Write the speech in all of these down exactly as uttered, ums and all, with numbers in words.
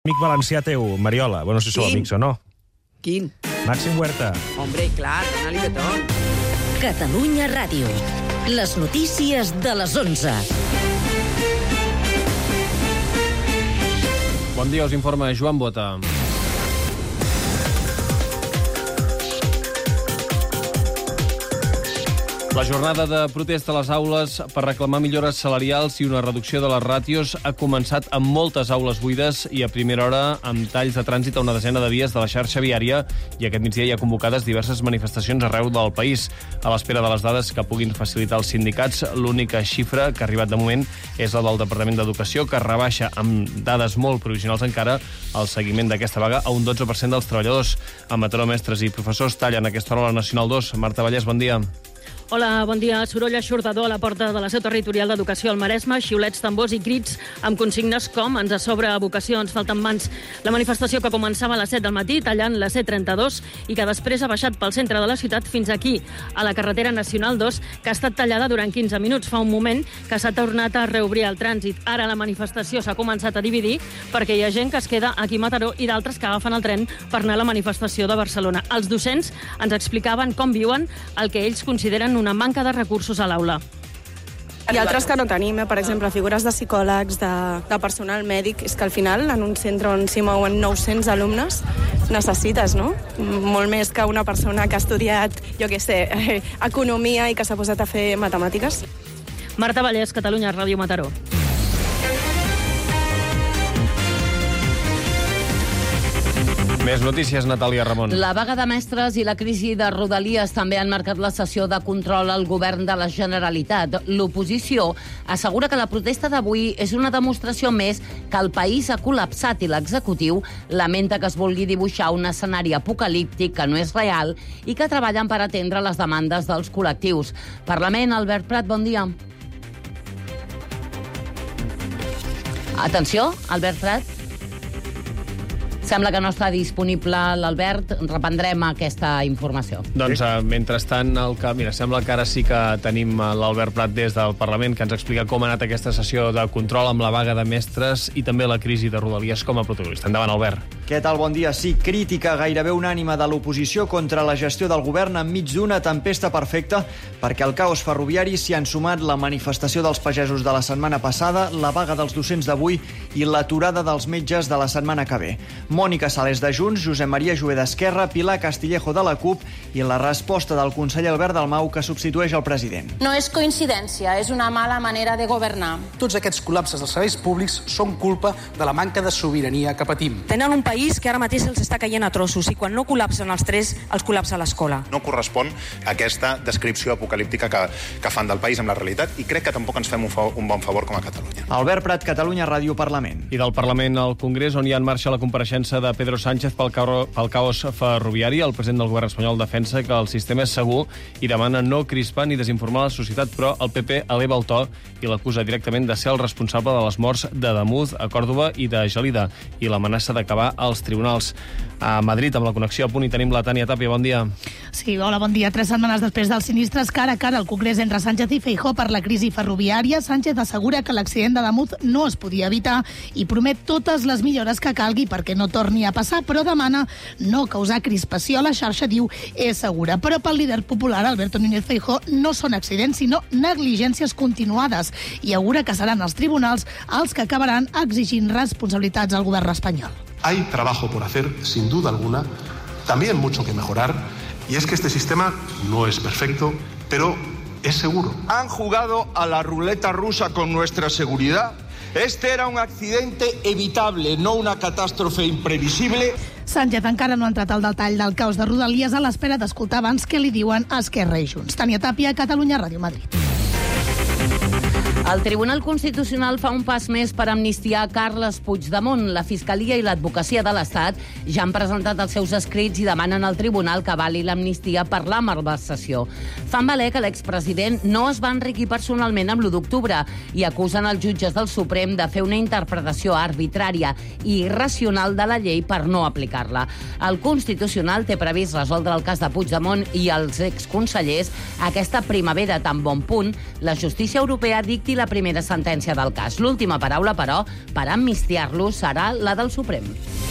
Amic valencià teu, Mariola. Bueno, no sé si sou Quin? amics o no. Quin? Màxim Huerta. Hombre, clar, dona-li betón. Catalunya Ràdio. Les notícies de les onze. Bon dia, us informa Joan Bota. La jornada de protesta a les aules per reclamar millores salarials i una reducció de les ràtios ha començat amb moltes aules buides i a primera hora amb talls de trànsit a una desena de vies de la xarxa viària, i aquest migdia hi ha convocades diverses manifestacions arreu del país. A l'espera de les dades que puguin facilitar els sindicats, l'única xifra que ha arribat de moment és la del Departament d'Educació, que rebaixa amb dades molt provisionals encara el seguiment d'aquesta vaga a un dotze per cent dels treballadors. A Mataró, mestres i professors tallen aquesta hora a la Nacional dos. Marta Vallès, bon dia. Hola, bon dia. Soroll eixordador a la porta de la seu territorial d'Educació al Maresme, xiulets, tambors i crits amb consignes com ens sobra vocació, ens falten mans. La manifestació que començava a les set del matí tallant la C trenta-dos i que després ha baixat pel centre de la ciutat fins aquí, a la carretera Nacional dos, que ha estat tallada durant quinze minuts. Fa un moment que s'ha tornat a reobrir el trànsit. Ara la manifestació s'ha començat a dividir perquè hi ha gent que es queda aquí a Mataró i d'altres que agafen el tren per anar a la manifestació de Barcelona. Els docents ens explicaven com viuen el que ells consideren una manca de recursos a l'aula. Hi ha altres que no tenim, eh? Per exemple, figures de psicòlegs, de, de personal mèdic. És que al final, en un centre on s'hi mouen nou-cents alumnes, necessites, no? Molt més que una persona que ha estudiat, jo què sé, eh, economia i que s'ha posat a fer matemàtiques. Marta Vallès, Catalunya Ràdio, Mataró. Més notícies, Natàlia Ramon. La vaga de mestres i la crisi de Rodalies també han marcat la sessió de control al govern de la Generalitat. L'oposició assegura que la protesta d'avui és una demostració més que el país ha col·lapsat i l'executiu lamenta que es vulgui dibuixar un escenari apocalíptic que no és real i que treballen per atendre les demandes dels col·lectius. Parlament, Albert Prat, bon dia. Atenció, Albert Prat. Sembla que no està disponible l'Albert. Reprendrem aquesta informació. Doncs, uh, mentrestant, el que, mira, sembla que ara sí que tenim l'Albert Prat des del Parlament, que ens explica com ha anat aquesta sessió de control amb la vaga de mestres i també la crisi de Rodalies com a protagonista. Endavant, Albert. Què tal? Bon dia. Sí, crítica gairebé unànime de l'oposició contra la gestió del govern enmig d'una tempesta perfecta, perquè al caos ferroviari s'hi han sumat la manifestació dels pagesos de la setmana passada, la vaga dels docents d'avui i l'aturada dels metges de la setmana que ve. Mònica Sales de Junts, Josep Maria Jover d'Esquerra, Pilar Castillejo de la CUP i la resposta del conseller Albert Dalmau, que substitueix el president. No és coincidència, és una mala manera de governar. Tots aquests col·lapses dels serveis públics són culpa de la manca de sobirania que patim. Tenen un país que ara mateix se'ls està caient a trossos i quan no col·lapsen els tres, els col·lapsa l'escola. No correspon a aquesta descripció apocalíptica que, que fan del país amb la realitat i crec que tampoc ens fem un, fa, un bon favor com a Catalunya. Albert Prat, Catalunya Ràdio, Parlament. I del Parlament al Congrés, on hi ha en marxa la compareixença de Pedro Sánchez pel, ca pel caos ferroviari. El president del govern espanyol defensa que el sistema és segur i demana no crispar ni desinformar la societat, però el P P eleva el to i l'acusa directament de ser el responsable de les morts de Damuz, a Còrdova i de Gelida, i l'amenaça d'acabar als tribunals. A Madrid, amb la connexió a punt, i tenim la Tània Tàpia. Bon dia. Sí, hola, bon dia. Tres setmanes després dels sinistres cara a cara al Congrés entre Sánchez i Feijóo per la crisi ferroviària, Sánchez assegura que l'accident de Damuz no es podia evitar i promet totes les millores que calgui perquè no torni a passar, però demana no causar crispació a la xarxa, diu, és segura. Però pel líder popular, Alberto Núñez Feijóo, no són accidents, sinó negligències continuades, i augura que seran els tribunals els que acabaran exigint responsabilitats al govern espanyol. Hay trabajo por hacer, sin duda alguna, también mucho que mejorar, y es que este sistema no es perfecto, pero es seguro. Han jugado a la ruleta rusa con nuestra seguridad. Este era un accidente evitable, no una catástrofe imprevisible. Sánchez encara no ha entrat al detall del caos de Rodalies, a l'espera d'escoltar abans què li diuen a Esquerra i Junts. Tània Tàpia, Catalunya Ràdio, Madrid. El Tribunal Constitucional fa un pas més per amnistiar Carles Puigdemont. La Fiscalia i l'Advocacia de l'Estat ja han presentat els seus escrits i demanen al Tribunal que avali l'amnistia per la malversació. Fan valer que l'expresident no es va enriquir personalment amb l'u d'octubre i acusen els jutges del Suprem de fer una interpretació arbitrària i irracional de la llei per no aplicar-la. El Constitucional té previst resoldre el cas de Puigdemont i els exconsellers aquesta primavera, tan bon punt la justícia europea dicti la primera sentència del cas. L'última paraula, però, per amnistiar-lo serà la del Suprem.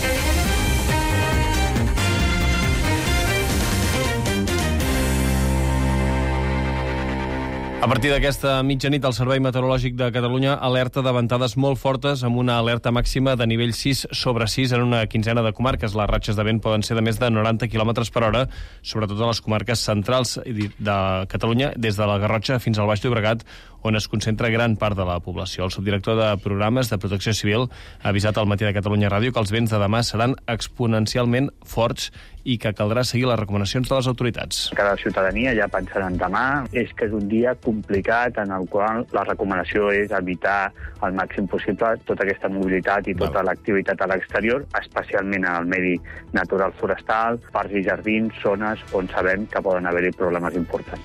A partir d'aquesta mitjanit, el Servei Meteorològic de Catalunya alerta de ventades molt fortes amb una alerta màxima de nivell sis sobre sis en una quinzena de comarques. Les ratxes de vent poden ser de més de noranta quilòmetres per hora, sobretot a les comarques centrals de Catalunya, des de la Garrotxa fins al Baix Llobregat, on es concentra gran part de la població. El subdirector de Programes de Protecció Civil ha avisat al Matí de Catalunya Ràdio que els vents de demà seran exponencialment forts i que caldrà seguir les recomanacions de les autoritats. Cada ciutadania ja pensarà en demà. És que és un dia complicat en el qual la recomanació és evitar al màxim possible tota aquesta mobilitat i tota l'activitat a l'exterior, especialment en el medi natural forestal, parcs i jardins, zones on sabem que poden haver-hi problemes importants.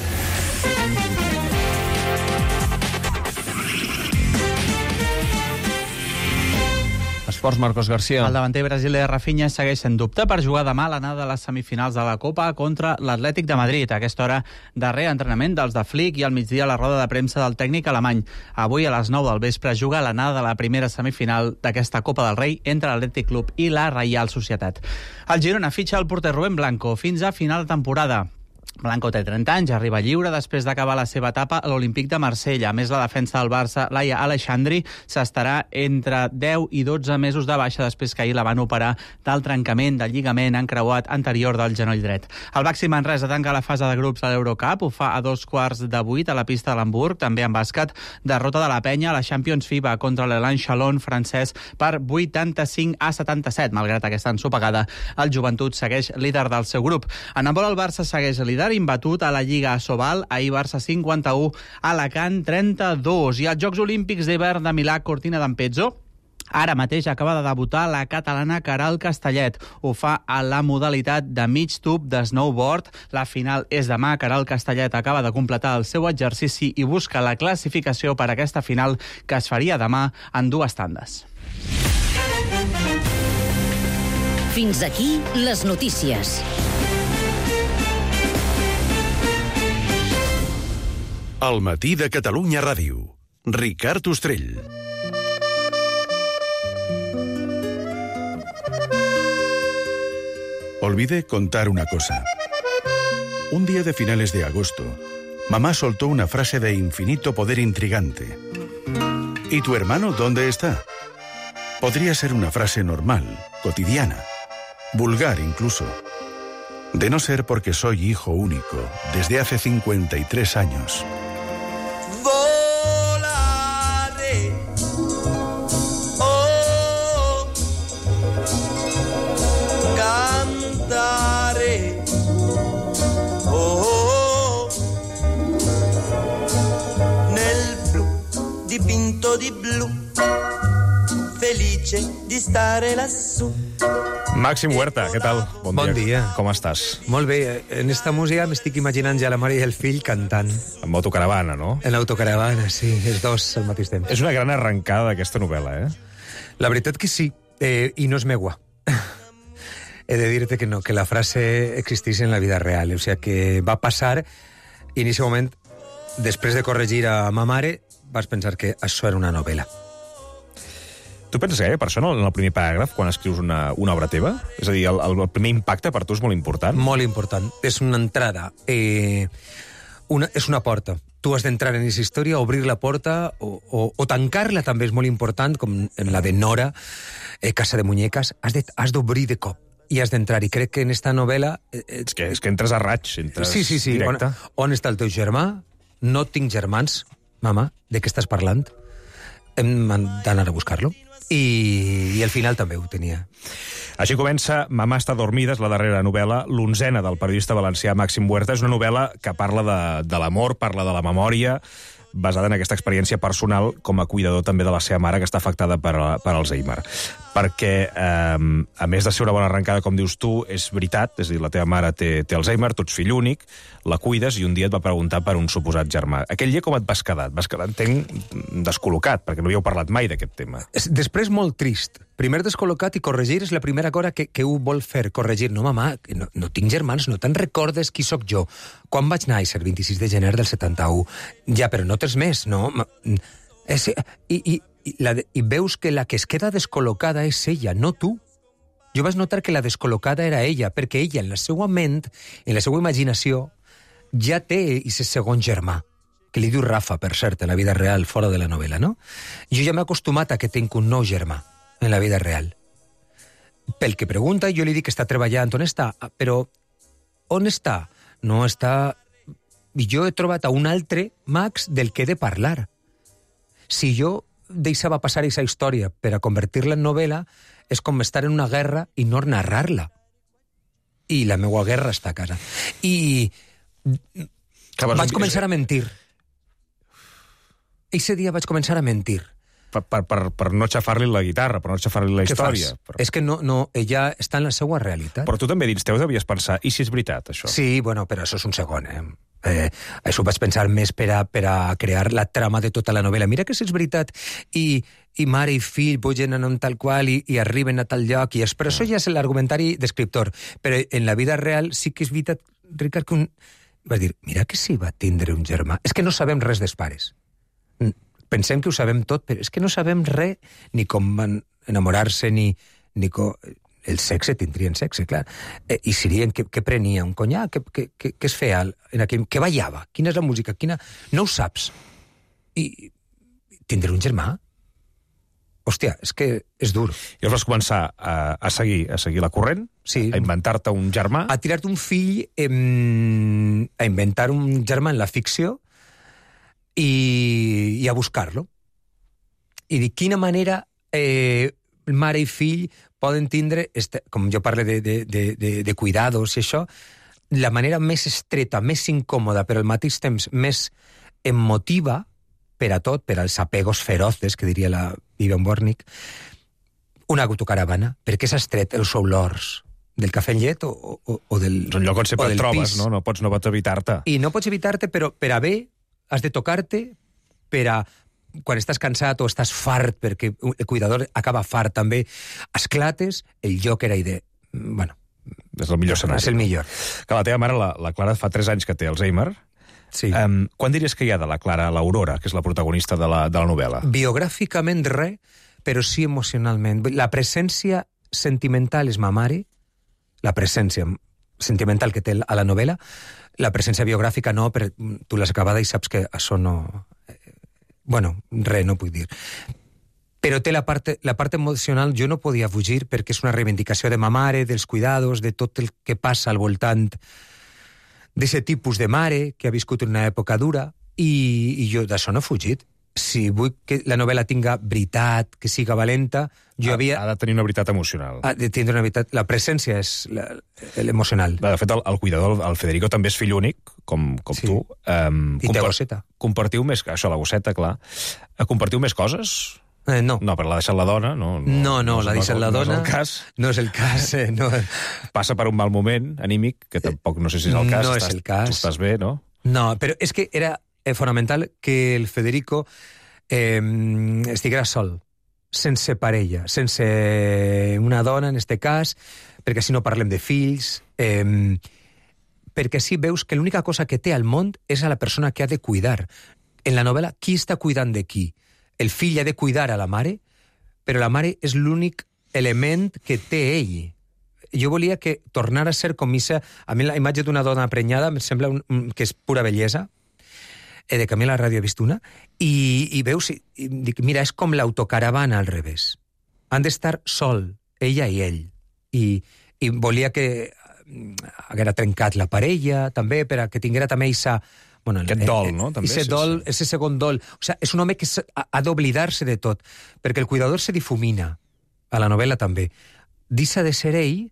Esports, Marcos García. El davanter brasiler Rafinha segueix sent dubte per jugar demà a l'anada de les semifinals de la Copa contra l'Atlètic de Madrid. A aquesta hora, darrer entrenament dels de Flick i al migdia la roda de premsa del tècnic alemany. Avui a les nou del vespre juga l'anada de la primera semifinal d'aquesta Copa del Rei entre l'Atlètic Club i la Reial Societat. El Girona fitxa el porter Rubén Blanco fins a final de temporada. Blanco té trenta anys, arriba lliure després d'acabar la seva etapa a l'Olímpic de Marsella. A més, la defensa del Barça, Laia Aleixandri, s'estarà entre deu i dotze mesos de baixa després que ahir la van operar del trencament del lligament encreuat anterior del genoll dret. El Baxi Manresa tanca la fase de grups de l'Eurocup, ho fa a dos quarts de vuit a la pista de l'Hamburg. També en bàsquet, derrota de la Penya a la Champions FIBA contra l'Elan Chalon francès per vuitanta-cinc a setanta-set. Malgrat aquesta ensopegada, el Joventut segueix líder del seu grup. En handbol, el Barça segueix líder imbatut a la Lliga Asobal, ahir Barça cinquanta-u, Alacant trenta-dos. I als Jocs Olímpics d'hivern de Milà, Cortina d'Ampezzo, ara mateix acaba de debutar la catalana Caral Castellet. Ho fa a la modalitat de mig tub de snowboard. La final és demà. Caral Castellet acaba de completar el seu exercici i busca la classificació per a aquesta final que es faria demà en dues tandes. Fins aquí les notícies. El matí de Catalunya Ràdio. Ricard Ostrell. Olvidé contar una cosa. Un día de finales de agosto, mamá soltó una frase de infinito poder intrigante. ¿Y tu hermano dónde está? Podría ser una frase normal, cotidiana, vulgar incluso. De no ser porque soy hijo único desde hace cincuenta y tres años. Volare, oh, cantare, oh, nel blu dipinto di blu, felice di stare lassù. Màxim Huerta, què tal? Bon, bon dia. dia. Com estàs? Molt bé. En esta música m'estic imaginant ja la mare i el fill cantant. En autocaravana, no? En autocaravana, sí, els dos al mateix temps. És una gran arrencada d'aquesta novel·la, eh? La veritat que sí, eh, i no és meua. He de dir-te que no, que la frase existeix en la vida real. O sigui, que va passar i en aquest moment, després de corregir a ma mare, vas pensar que això era una novel·la. Tu penses que, eh, per això, no, en el primer paràgraf, quan escrius una, una obra teva? És a dir, el, el primer impacte per tu és molt important? Molt important. És una entrada. Eh, una, és una porta. Tu has d'entrar en aquesta història, obrir la porta o, o, o tancar-la també és molt important, com en la de Nora, eh, Casa de Muñecas. Has d'obrir de cop i has d'entrar. I crec que en esta novel·la... Eh, és, que, és que entres a raig, entres sí, sí, sí. directe. On, on està el teu germà? No tinc germans. Mama, de què estàs parlant? Hem d'anar a buscar-lo. I, i al final també ho tenia. Així comença Mamà està dormida, és la darrera novel·la, l'onzena del periodista valencià Màxim Huerta. És una novel·la que parla de, de l'amor, parla de la memòria, basada en aquesta experiència personal com a cuidador també de la seva mare, que està afectada per, per Alzheimer. Perquè, eh, a més de ser una bona arrencada, com dius tu, és veritat, és a dir, la teva mare té, té Alzheimer, tu ets fill únic, la cuides i un dia et va preguntar per un suposat germà. Aquell dia com et vas quedar? Et vas quedar, entenc, descol·locat, perquè no havíeu parlat mai d'aquest tema. Després molt trist. Primer descol·locat i corregir és la primera cosa que, que ho vol fer, corregir. No, mamà, no, no tinc germans, no te'n recordes qui sóc jo. Quan vaig néixer? El vint-i-sis de gener del setanta-u. Ja, però no tens més, no? És, i, i, i, la, I veus que la que es queda descol·locada és ella, no tu. Jo vaig notar que la descol·locada era ella, perquè ella, en la seva ment, en la seva imaginació, ja té aquest segon germà, que li diu Rafa, per cert, en la vida real, fora de la novel·la, no? Jo ja m'he acostumat a que tinc un nou germà en la vida real. Pel que pregunta, jo li dic que està treballant, on està? Però on està? No està... I jo he trobat a un altre Max del que he de parlar. Si jo deixava passar aquesta història per a convertir-la en novel·la, és com estar en una guerra i no narrar-la. I la meva guerra està a casa. I vaig començar a mentir. Eixe dia vaig començar a mentir. Per, per, per, per no xafar-li la guitarra, per no xafar-li la història. Però... És que no, no, ella està en la seva realitat. Però tu també dins teu devies pensar, i si és veritat, això? Sí, bueno, però això és un segon, eh? Eh, això ho vaig pensar més per a, per a crear la trama de tota la novel·la. Mira que si és veritat, i, i mare i fill pugen en un tal qual i, i arriben a tal lloc, i és, però això ja és l'argumentari d'escriptor. Però en la vida real sí que és veritat, Ricard, que un... vas dir, mira que sí va tindre un germà. És que no sabem res dels pares. Pensem que ho sabem tot, però és que no sabem res, ni com van enamorar-se, ni, ni com... El sexe, tindrien sexe, clar. Eh, I serien, què, què prenia? Un conyac? Què, què, què, què es feia? En aquell... Què ballava? Quina és la música? Quina... No ho saps. I tindré un germà? Hòstia, és que és dur. I vas començar a, a, seguir, a seguir la corrent? Sí. A inventar-te un germà? A tirar-te un fill, eh, a inventar un germà en la ficció i, i a buscar-lo. I de quina manera eh, mare i fill poden tindre, este, com jo parlo de, de, de, de, de cuidados i això, la manera més estreta, més incòmoda, però al mateix temps més emotiva per a tot, per als apegos feroces, que diria la Vivian Bornick, una autocaravana, perquè s'ha estret els olors del cafè amb llet o, o, o del És un lloc on sempre et trobes, pis. no? No pots, no pots evitar-te. I no pots evitar-te, però per a bé has de tocar-te per a quan estàs cansat o estàs fart, perquè el cuidador acaba fart també, esclates, el lloc era idea. Bueno, és el millor escenari. És el millor. Que la teva mare, la, la Clara, fa tres anys que té Alzheimer. Sí. Um, quan diries que hi ha de la Clara, l'Aurora, que és la protagonista de la, de la novel·la? Biogràficament res, però sí emocionalment. La presència sentimental és ma mare, la presència sentimental que té a la novel·la, la presència biogràfica no, però tu l'has acabada i saps que això no... Bueno, res, no puc dir. Però té la part, la part emocional, jo no podia fugir perquè és una reivindicació de ma mare, dels cuidados, de tot el que passa al voltant d'aquest tipus de mare que ha viscut una època dura, i, i jo d'això no he fugit. Si vull que la novel·la tinga veritat, que siga valenta, jo ha, havia... Ha de tenir una veritat emocional. Ha de tindre una veritat... La presència és l'emocional. De fet, el, el cuidador, el Federico, també és fill únic, com, com sí. tu. Um, I té gosseta. Compartiu més... Això, la gosseta, clar. Compartiu més coses? Eh, no. No, però l'ha deixat la dona, no? No, no, no l'ha deixat la dona. No és el cas. No és el cas, eh, no. Passa per un mal moment anímic, que tampoc no sé si és el cas. No estàs, és el cas. Tu estàs bé, no? No, però és que era fonamental que el Federico eh, estiguera sol, sense parella, sense una dona, en este cas, perquè així no parlem de fills, eh, perquè així veus que l'única cosa que té al món és a la persona que ha de cuidar. En la novel·la, qui està cuidant de qui? El fill ha de cuidar a la mare, però la mare és l'únic element que té ell. Jo volia que tornara a ser com issa... A mi la imatge d'una dona prenyada em sembla un, un, que és pura bellesa, eh, de Camila Ràdio he vist una, i, i veus, i, i dic, mira, és com l'autocaravana al revés. Han d'estar sol, ella i ell. I, i volia que haguera trencat la parella, també, per a que tinguera també issa... Bueno, aquest dol, no? També, ese sí, dol, sí. ese segon dol. O sea, és un home que ha, ha d'oblidar-se de tot, perquè el cuidador se difumina, a la novel·la també. Deixa de ser ell,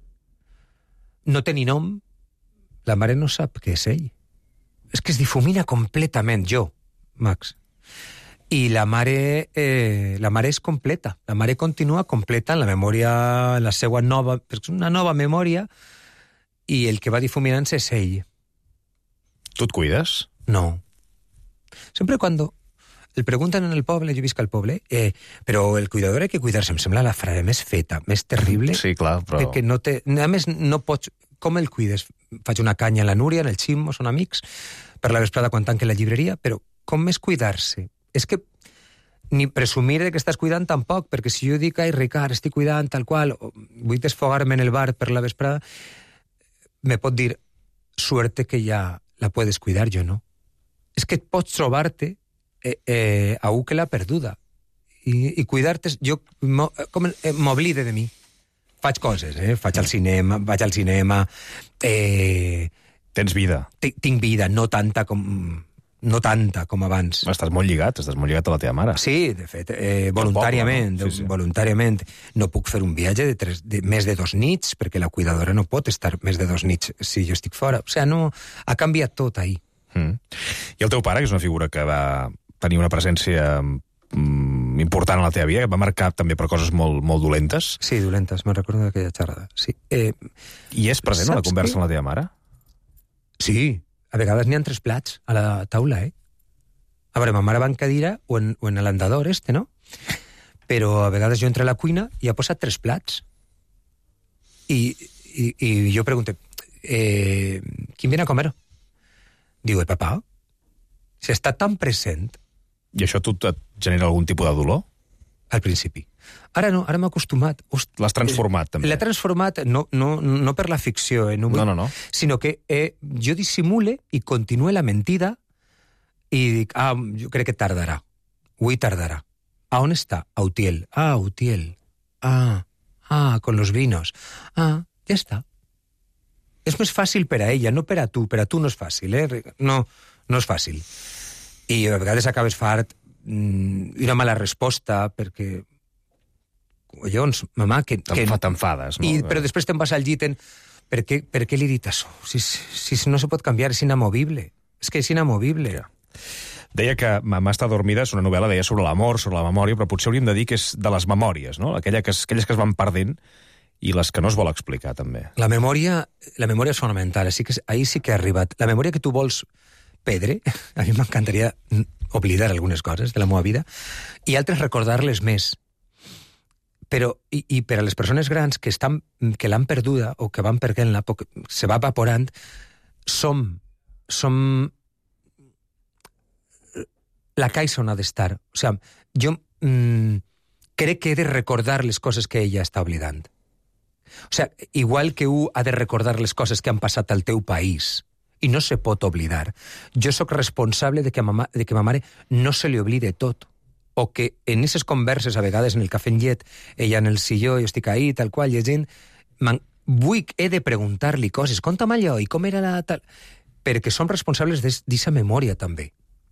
no té ni nom, la mare no sap què és ell. És que es difumina completament, jo, Max. I la mare, eh, la mare és completa. La mare continua completa en la memòria, en la seva nova... És una nova memòria, i el que va difuminant-se és ell. Tu et cuides? No. Sempre cuando el pregunten en el poble, jo visc al poble, eh, però el cuidador hay que cuidarse, em sembla la frase més feta, més terrible. Sí, clar, però... Perquè no té... A més, no pots... Com el cuides? faig una canya a la Núria, en el Ximo, són amics, per la vesprada quan tanquen la llibreria, però com és cuidar-se? És que ni presumir de que estàs cuidant tampoc, perquè si jo dic, ai, Ricard, estic cuidant tal qual, o vull desfogar-me en el bar per la vesprada, me pot dir, suerte que ja la puedes cuidar, jo no. És que pots trobar-te eh, eh, a un que l'ha perduda. I, i cuidar-te, jo m'oblide de mi. Faig coses, eh? Faig al cinema, vaig al cinema... Eh, Tens vida. Tinc vida, no tanta com... no tanta com abans. Estàs molt lligat, estàs molt lligat a la teva mare. Sí, de fet, eh, voluntàriament, poble, no? sí, sí. voluntàriament. No puc fer un viatge de, tres, de més de dos nits, perquè la cuidadora no pot estar més de dos nits si jo estic fora. O sigui, no, ha canviat tot ahir. Mm. I el teu pare, que és una figura que va tenir una presència mm, important a la teva vida, que va marcar també per coses molt, molt dolentes. Sí, dolentes, me'n recordo d'aquella xerrada. Sí. Eh, I és present a la conversa que... amb la teva mare? Sí. A vegades n'hi ha tres plats a la taula, eh? A veure, ma mare va en cadira o en, o en l'andador este, no? Però a vegades jo entro a la cuina i ha posat tres plats. I, i, i jo pregunto, eh, ¿quién viene a comer? Diu, el papà? Si està tan present... I això tu et genera algun tipus de dolor? Al principi. Ara no, ara m'he acostumat. L'has transformat, també. L'he transformat, no, no, no per la ficció, eh, no, vull, no, no, no. sinó que eh, jo dissimule i continue la mentida i dic, ah, jo crec que tardarà. Avui tardarà. ¿A on està? A Utiel. Ah, Utiel. Ah, ah, con los vinos. Ah, ja està. És més fàcil per a ella, no per a tu. Per a tu no és fàcil, eh? No, no és fàcil. I a vegades acabes fart i una mala resposta, perquè... Collons, mamà, que... que... T'enfades, no? I, però després te'n vas al llit en... Per què, per què li he dit això? Si, si, si no se pot canviar, és inamovible. És que és inamovible. Ja. Deia que Mamà està dormida és una novel·la, deia, sobre l'amor, sobre la memòria, però potser hauríem de dir que és de les memòries, no? Aquella que es, aquelles que es van perdent i les que no es vol explicar, també. La memòria, la memòria és fonamental. Així que, ahir sí que ha arribat. La memòria que tu vols perdre, a mi m'encantaria oblidar algunes coses de la meva vida i altres recordar-les més. Però, i, i per a les persones grans que, estan, que l'han perduda o que van perdent-la, se va evaporant, som, som la caixa on ha d'estar. O sigui, jo mm, crec que he de recordar les coses que ella està oblidant. O sigui, igual que un ha de recordar les coses que han passat al teu país i no se pot oblidar. Jo sóc responsable de que, ma, de que ma mare no se li oblide tot. O que en aquestes converses, a vegades en el cafè en llet, ella en el silló, jo estic ahí, tal qual, llegint, vull, he de preguntar-li coses, conta'm allò, i com era la tal... Perquè som responsables d'aquesta memòria, també.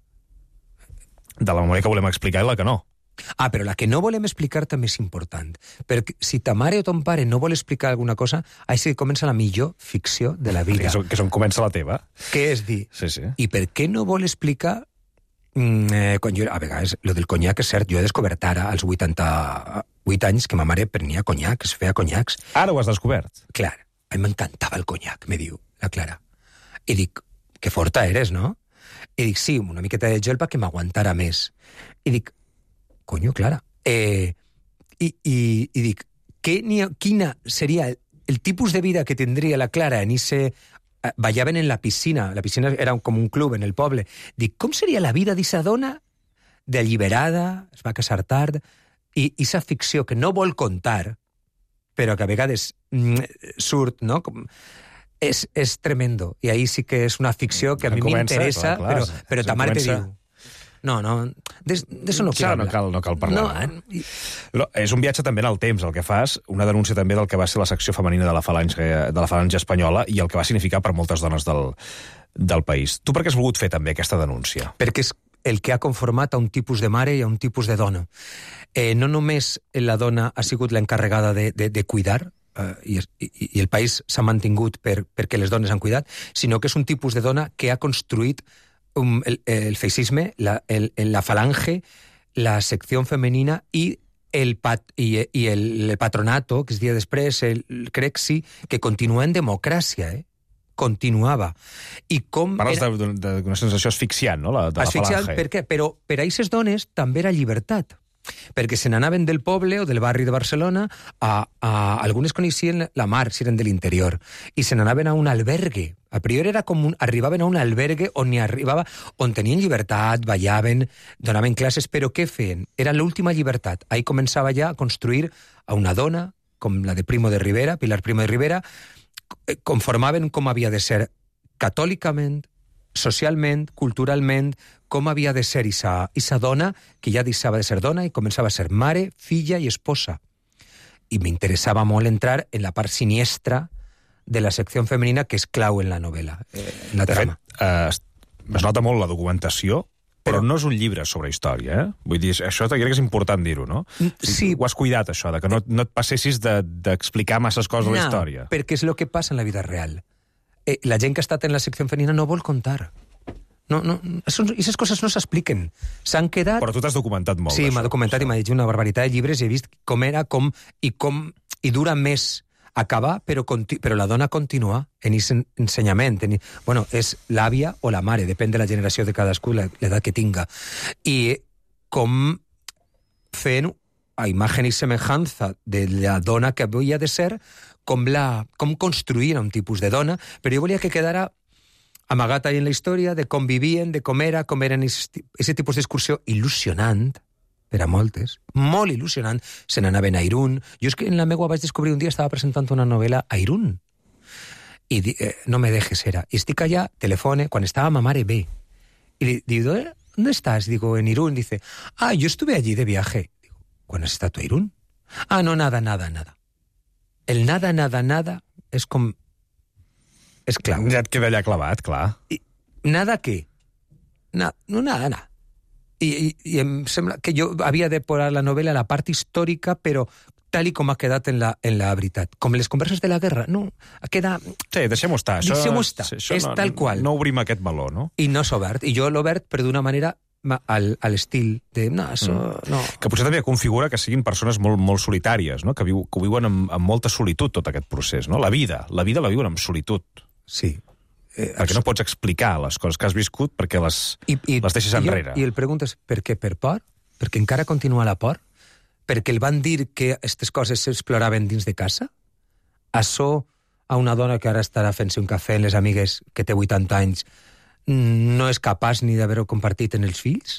De la memòria que volem explicar i la que no. Ah, però la que no volem explicar també és important. Perquè si ta mare o ton pare no vol explicar alguna cosa, així comença la millor ficció de la vida. Que és, que és on comença la teva. Què és dir? Sí, sí. I per què no vol explicar... Eh, quan jo, a vegades, lo del conyac és cert, jo he descobert ara, als vuitanta-vuit anys, que ma mare prenia conyac, es feia conyacs. Ara ho has descobert? Clar, a mi m'encantava el conyac, me diu la Clara. I dic, que forta eres, no? I dic, sí, una miqueta de gel perquè m'aguantara més. I dic, coño, Clara, eh, i, i, i dic, que, quina seria el, el tipus de vida que tindria la Clara en ese... Ballaven en la piscina, la piscina era com un club en el poble. Dic, com seria la vida d'issa dona d'alliberada, es va casar tard, i issa ficció que no vol contar, però que a vegades mm, surt, no? Com, és, és tremendo. I ahí sí que és una ficció que a mi m'interessa, però, però ta mare te diu... No, no, d'això no cal no cal, no cal parlar. No, no. No, és un viatge també en el temps, el que fas, una denúncia també del que va ser la secció femenina de la falange, de la falange espanyola i el que va significar per moltes dones del, del país. Tu per què has volgut fer també aquesta denúncia? Perquè és el que ha conformat a un tipus de mare i a un tipus de dona. Eh, no només la dona ha sigut l'encarregada de, de, de cuidar, eh, i, i, i el país s'ha mantingut per, perquè les dones han cuidat, sinó que és un tipus de dona que ha construït Um, el, el feixisme, la, el, la falange, la secció femenina i el, pat, i, i el, el patronato, que es dia després, el, crec sí, que continua en democràcia, eh? Continuava. I com Parles era... d'una sensació asfixiant, no? La, de asfixiant, la falange. per què? Però per a aquestes dones també era llibertat. perquè se n'anaven del poble o del barri de Barcelona a, a algunes coneixien la mar, si eren de l'interior, i se n'anaven a un albergue. A priori era com un, arribaven a un albergue on hi arribava, on tenien llibertat, ballaven, donaven classes, però què feien? Era l'última llibertat. Ahí començava ja a construir a una dona, com la de Primo de Rivera, Pilar Primo de Rivera, conformaven com havia de ser catòlicament, socialment, culturalment, com havia de ser esa, esa dona, que ja deixava de ser dona i començava a ser mare, filla i esposa. I m'interessava molt entrar en la part siniestra de la secció femenina, que és clau en la novel·la, eh, en la de trama. fet, eh, es nota molt la documentació, però no és un llibre sobre història, eh? Vull dir, això crec que és important dir-ho, no? Sí. Ho has cuidat, això, de que no, no et passessis d'explicar de, masses coses no, de la història. Perquè és el que passa en la vida real. Eh, la gent que ha estat en la secció femenina no vol contar. No, no, aquestes coses no s'expliquen. S'han quedat... Però tu t'has documentat molt. Sí, m'ha documentat i m'ha llegit una barbaritat de llibres i he vist com era, com i com i dura més acabar, però, però la dona continua en aquest ensenyament. En, bueno, és l'àvia o la mare, depèn de la generació de cadascú, l'edat que tinga. I com fent a imagen i semejança de la dona que havia de ser, com, la, com construir un tipus de dona, però jo volia que quedara amagat ahí en la història de com vivien, de com era, com eren aquest tipus d'excursió il·lusionant, per a moltes, molt il·lusionant, se n'anaven a Irún. Jo és que en la meva vaig descobrir un dia, estava presentant una novel·la a Irún, i eh, no me dejes, era. I estic allà, telefone, quan estava ma mare bé, i li digo, ¿dónde estás? Digo, en Irún. Dice, ah, yo estuve allí de viaje. Digo, ¿cuándo has estado tú a Irún? Ah, no, nada, nada, nada. El nada, nada, nada és com... És clar. Ja et queda allà clavat, clar. I, nada què? Na, no, nada, nada. I, i, I em sembla que jo havia de posar la novel·la a la part històrica, però tal i com ha quedat en la, en la veritat. Com les converses de la guerra, no? Queda... Sí, deixem-ho estar. Això, deixem-ho estar. Això és no, tal qual. No obrim aquest meló, no? I no s'ha obert. I jo l'he obert, però d'una manera al, a l'estil de... No, això, mm. no. Que potser també configura que siguin persones molt, molt solitàries, no? Que, viu, que viuen amb, amb molta solitud tot aquest procés, no? La vida. La vida la viuen amb solitud. Sí. Eh, perquè no pots explicar les coses que has viscut perquè les, I, i, les deixes enrere. I, I el preguntes, per què? Per por? Perquè encara continua la por? Perquè el van dir que aquestes coses s'exploraven dins de casa? Açò a una dona que ara estarà fent-se un cafè amb les amigues que té vuitanta anys no és capaç ni d'haver-ho compartit en els fills?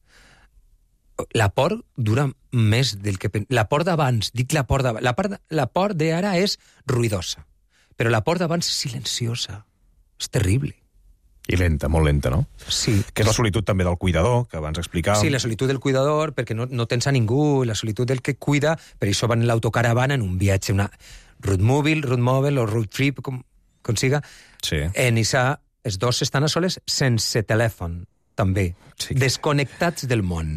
La por dura més del que... La por d'abans, dic la por d'abans... La por, la por d'ara és ruïdosa, però la por d'abans és silenciosa. És terrible. I lenta, molt lenta, no? Sí. Que és la solitud també del cuidador, que abans explicàvem. Sí, la solitud del cuidador, perquè no, no tens a ningú, la solitud del que cuida, per això van en l'autocaravana en un viatge, una road mòbil, road mòbil o road trip, com, com siga. Sí. En això, els dos estan a soles sense telèfon, també. Sí. Desconnectats del món.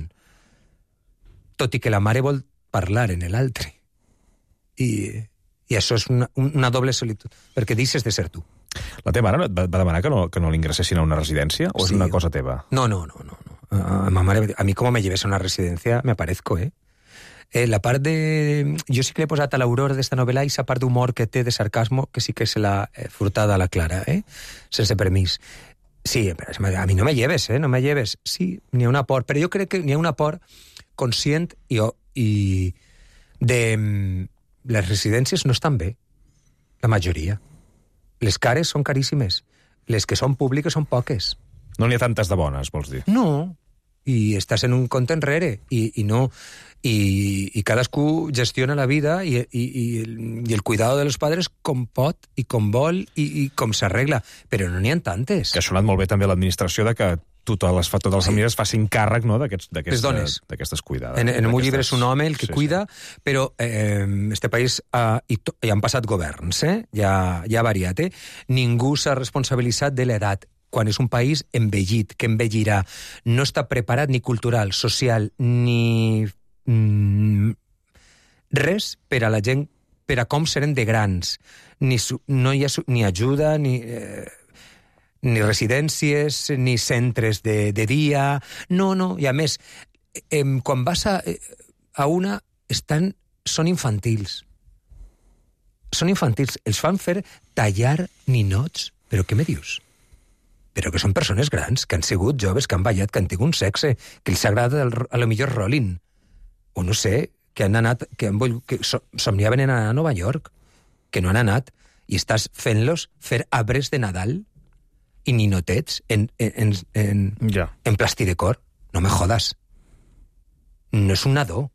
Tot i que la mare vol parlar en l'altre. I, I això és una, una doble solitud, perquè deixes de ser tu. La teva mare va demanar que no, que no l'ingressessin a una residència? O és sí. una cosa teva? No, no, no. no, no. A, a, mare, a mi com me lleves a una residència me aparezco, eh? eh? La part de... Jo sí que l'he posat a l'Aurora d'esta novel·la i la part d'humor que té, de sarcasmo, que sí que se l'ha furtada a la Clara, eh? Sense permís. Sí, a mi no me lleves, eh? No me lleves. Sí, n'hi ha una por, però jo crec que n'hi ha una por conscient i, i de... Les residències no estan bé, la majoria. Les cares són caríssimes. Les que són públiques són poques. No n'hi ha tantes de bones, vols dir? No. I estàs en un compte enrere. I, i, no, i, i cadascú gestiona la vida i, i, i, el, i el cuidado de los padres com pot i com vol i, i com s'arregla. Però no n'hi ha tantes. Que ha sonat molt bé també l'administració de que totes les, totes les famílies facin càrrec, no?, d'aquestes cuidades. En, en el meu llibre és un home el que sí, cuida, sí. Però eh, este país ha, hi, hi han passat governs, eh? Ja, ja ha variat, eh? Ningú s'ha responsabilitzat de l'edat. Quan és un país envellit, que envellirà, no està preparat ni cultural, social, ni mm, res per a la gent, per a com serem de grans. Ni, no hi ha ni ajuda, ni... Eh, ni residències, ni centres de, de dia... No, no, i a més, eh, quan vas a, a una, estan, són infantils. Són infantils. Els fan fer tallar ninots. Però què me dius? Però que són persones grans, que han sigut joves, que han ballat, que han tingut un sexe, que els agrada el, a lo millor Rolling. o no sé, que han anat, que, han vol, que so, somniaven en anar a Nova York, que no han anat, i estàs fent-los fer arbres de Nadal i ninotets en, en, en, ja. en plastidecor. No me jodas. No és un nadó.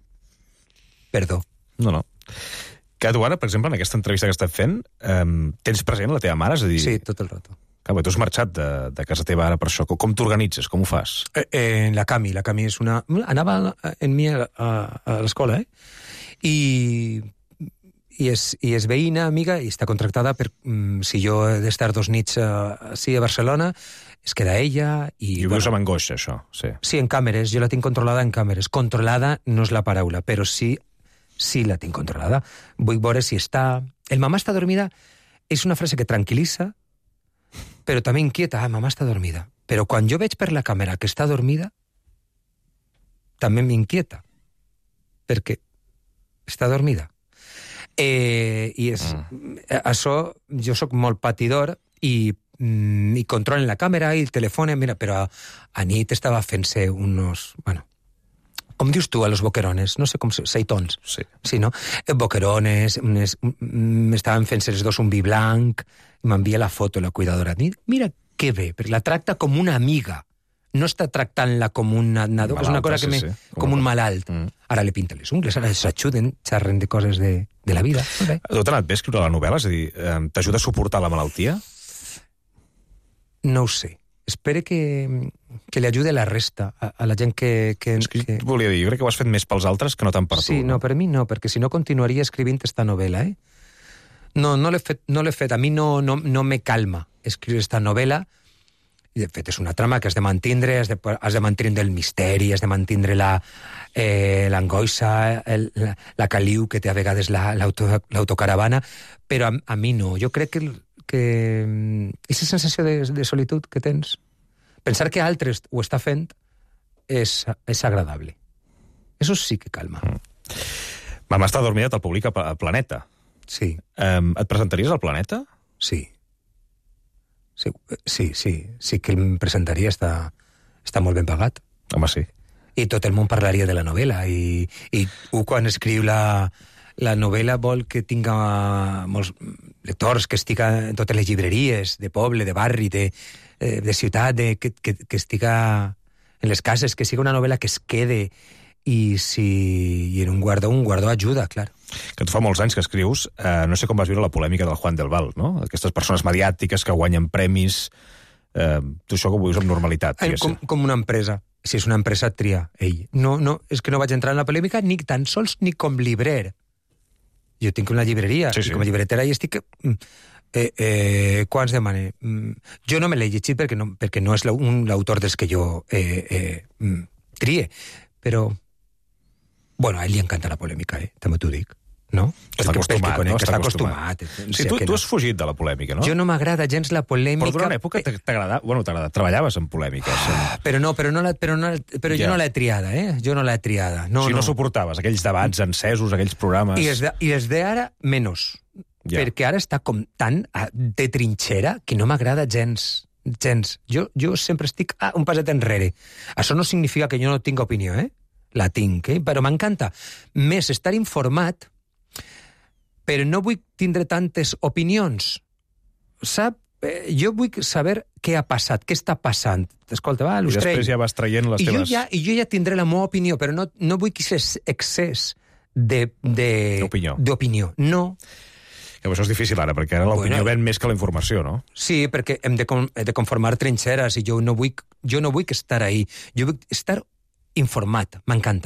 Perdó. No, no. Que tu ara, per exemple, en aquesta entrevista que estem fent, eh, tens present la teva mare? És a dir... Sí, tot el rato. Clar, tu has marxat de, de casa teva ara per això. Com, com t'organitzes? Com ho fas? Eh, eh, la Cami, la Cami és una... Anava en mi a, a, a l'escola, eh? I, i, és, i és veïna, amiga, i està contractada per... Mm, si jo he d'estar dos nits a, sí, a Barcelona, es queda ella... I, I ho veus amb angoixa, això, sí. Sí, en càmeres. Jo la tinc controlada en càmeres. Controlada no és la paraula, però sí, sí la tinc controlada. Vull veure si està... El mamà està dormida és una frase que tranquil·litza, però també inquieta. Ah, mamà està dormida. Però quan jo veig per la càmera que està dormida, també m'inquieta. Perquè està dormida. Eh, I és... Mm. Això, jo sóc molt patidor i, mm, i controlen la càmera i el telèfon. Mira, però a, a nit estava fent-se unos... Bueno, com dius tu, a los boquerones? No sé com... Seitons. Sí. Sí, no? Boquerones, unes, estaven fent-se els dos un vi blanc, m'envia la foto la cuidadora. Mira que bé, perquè la tracta com una amiga. No està tractant-la com un nadó, que és una cosa que sí, me... sí. Com un malalt. Mm. Ara li pinta les ungles, ara s'ajuden, xerren de coses de, de la vida. A tu t'ha anat bé escriure la novel·la? És a dir, t'ajuda a suportar la malaltia? No ho sé. Espero que, que li ajude la resta, a, a la gent que... que, és que, que... Volia dir, jo crec que ho has fet més pels altres que no tant per sí, tu. No, per mi no, perquè si no continuaria escrivint esta novel·la, eh? No, no l'he fet, no l'he fet. A mi no, no, no me calma escriure esta novel·la. I, de fet, és una trama que has de mantindre, has de, has de mantindre el misteri, has de mantindre la, eh, l'angoixa, el, la, la caliu que té a vegades la, l'auto, l'autocaravana, però a, a mi no. Jo crec que... que aquesta sensació de, de solitud que tens, pensar que altres ho està fent és, és agradable. Això sí que calma. Mm. Mamà està dormida, te'l publica a Planeta. Sí. Um, et presentaries al Planeta? Sí. Sí, sí, sí, sí que em presentaria, està, està molt ben pagat. Home, sí. I tot el món parlaria de la novel·la, i, i un quan escriu la, la novel·la vol que tinga molts lectors, que estiga en totes les llibreries, de poble, de barri, de, de ciutat, de, que, que, que estiga en les cases, que siga una novel·la que es quede, i si i en un guardó, un guardó ajuda, clar. Que tu fa molts anys que escrius, eh, no sé com vas viure la polèmica del Juan del Val, no? Aquestes persones mediàtiques que guanyen premis, eh, tu això que ho vius amb normalitat. Eh, com, com una empresa. Si és una empresa, tria ell. No, no, és que no vaig entrar en la polèmica ni tan sols ni com librer. Jo tinc una llibreria, sí, sí. I com a llibretera hi estic... Eh, eh, quants demane? Jo no me l'he llegit perquè no, perquè no és un l'autor dels que jo eh, eh, trie, però... Bueno, a ell li encanta la polèmica, eh? També t'ho dic. No? Que està acostumat, que, no? que està acostumat. acostumat. Sí, tu, tu has fugit de la polèmica, no? Jo no m'agrada gens la polèmica... Però durant una època t'agradava... Bueno, t'agradava. Treballaves en polèmiques. Ah, però no, però, no la, però, no, però ja. Jo no l'he triada, eh? Jo no l'he triada. No, o sigui, no, no suportaves aquells debats encesos, aquells programes... I des de, i des d'ara, menys. Ja. Perquè ara està com tan de trinxera que no m'agrada gens. Gens. Jo, jo sempre estic ah, un passet enrere. Això no significa que jo no tinc opinió, eh? La tinc, eh? Però m'encanta més estar informat, però no vull tindre tantes opinions. Sap? Eh, jo vull saber què ha passat, què està passant. Escolta, va, I després ja vas traient les I teves... Jo ja, I jo ja tindré la meva opinió, però no, no vull que és excés de... d'opinió. D'opinió, no. Que això és difícil ara, perquè ara l'opinió bueno, ven més que la informació, no? Sí, perquè hem de, he de conformar trinxeres i jo no vull, jo no vull estar ahí. Jo vull estar informat, m'encanta.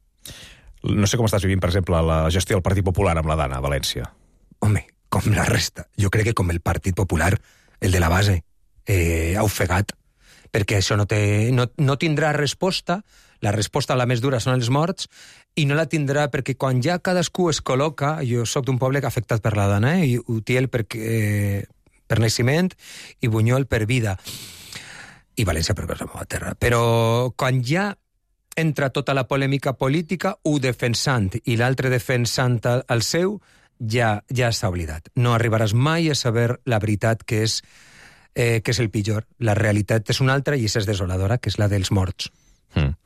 No sé com estàs vivint, per exemple, la gestió del Partit Popular amb la Dana a València. Home, com la resta. Jo crec que com el Partit Popular, el de la base, eh, ha ofegat, perquè això no, té, no, no tindrà resposta, la resposta la més dura són els morts, i no la tindrà perquè quan ja cadascú es col·loca, jo sóc d'un poble que ha afectat per la Dana, eh, i Utiel per, eh, per naixement i Bunyol per vida, i València per la meva terra. Però quan ja entra tota la polèmica política, un defensant i l'altre defensant el seu, ja ja s'ha oblidat. No arribaràs mai a saber la veritat que és, eh, que és el pitjor. La realitat és una altra i és desoladora, que és la dels morts. Mm.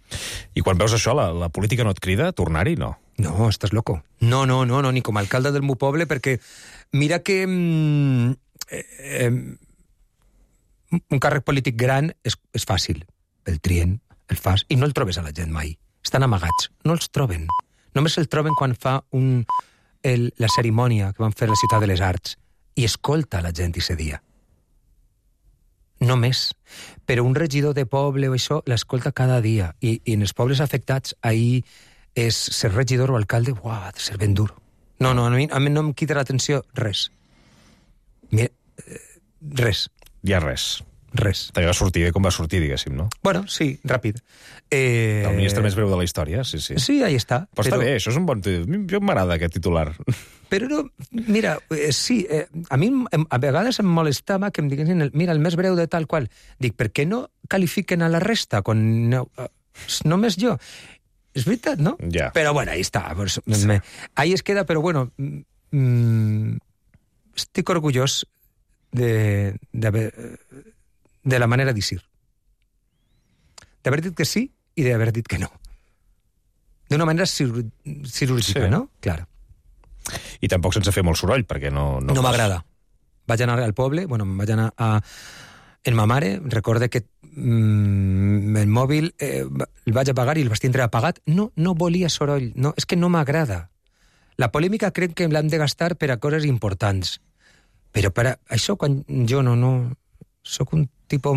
I quan veus això, la, la política no et crida a tornar-hi, no? No, estàs loco. No, no, no, no, ni com a alcalde del meu poble, perquè mira que mm, eh, eh, un càrrec polític gran és, és fàcil. El trien, el fas, i no el trobes a la gent mai. Estan amagats, no els troben. Només el troben quan fa un, el, la cerimònia que van fer a la Ciutat de les Arts i escolta la gent ese dia. Només. Però un regidor de poble o això l'escolta cada dia. I, i en els pobles afectats, ahir és ser regidor o alcalde, uah, ha de ser ben dur. No, no, a mi, a mi no em quita l'atenció res. Mira, res. Hi ha res. Res. També va sortir com va sortir, diguéssim, no? Bueno, sí, ràpid. Eh... El ministre més breu de la història, sí, sí. Sí, ahí està. Però, però... està bé, això és un bon... Jo m'agrada aquest titular. Però no, mira, eh, sí, eh, a mi em, a vegades em molestava que em diguessin, el, mira, el més breu de tal qual. Dic, per què no qualifiquen a la resta? Quan no, eh, només jo. És veritat, no? Ja. Però bueno, ahí està. Pues, me, ahí es queda, però bueno, mm, estic orgullós de, de, de la manera d'eixir. D'haver dit que sí i d'haver dit que no. D'una manera cir cirúrgica, sí. No? Clar. I tampoc sense fer molt soroll, perquè no... No, no m'agrada. Vaig anar al poble, bueno, vaig anar a... En ma mare, recorde que mm, el mòbil eh, el vaig apagar i el vaig tindre apagat. No, no volia soroll. No, és que no m'agrada. La polèmica crec que l'hem de gastar per a coses importants. Però per a això, quan jo no... no soc un tipus...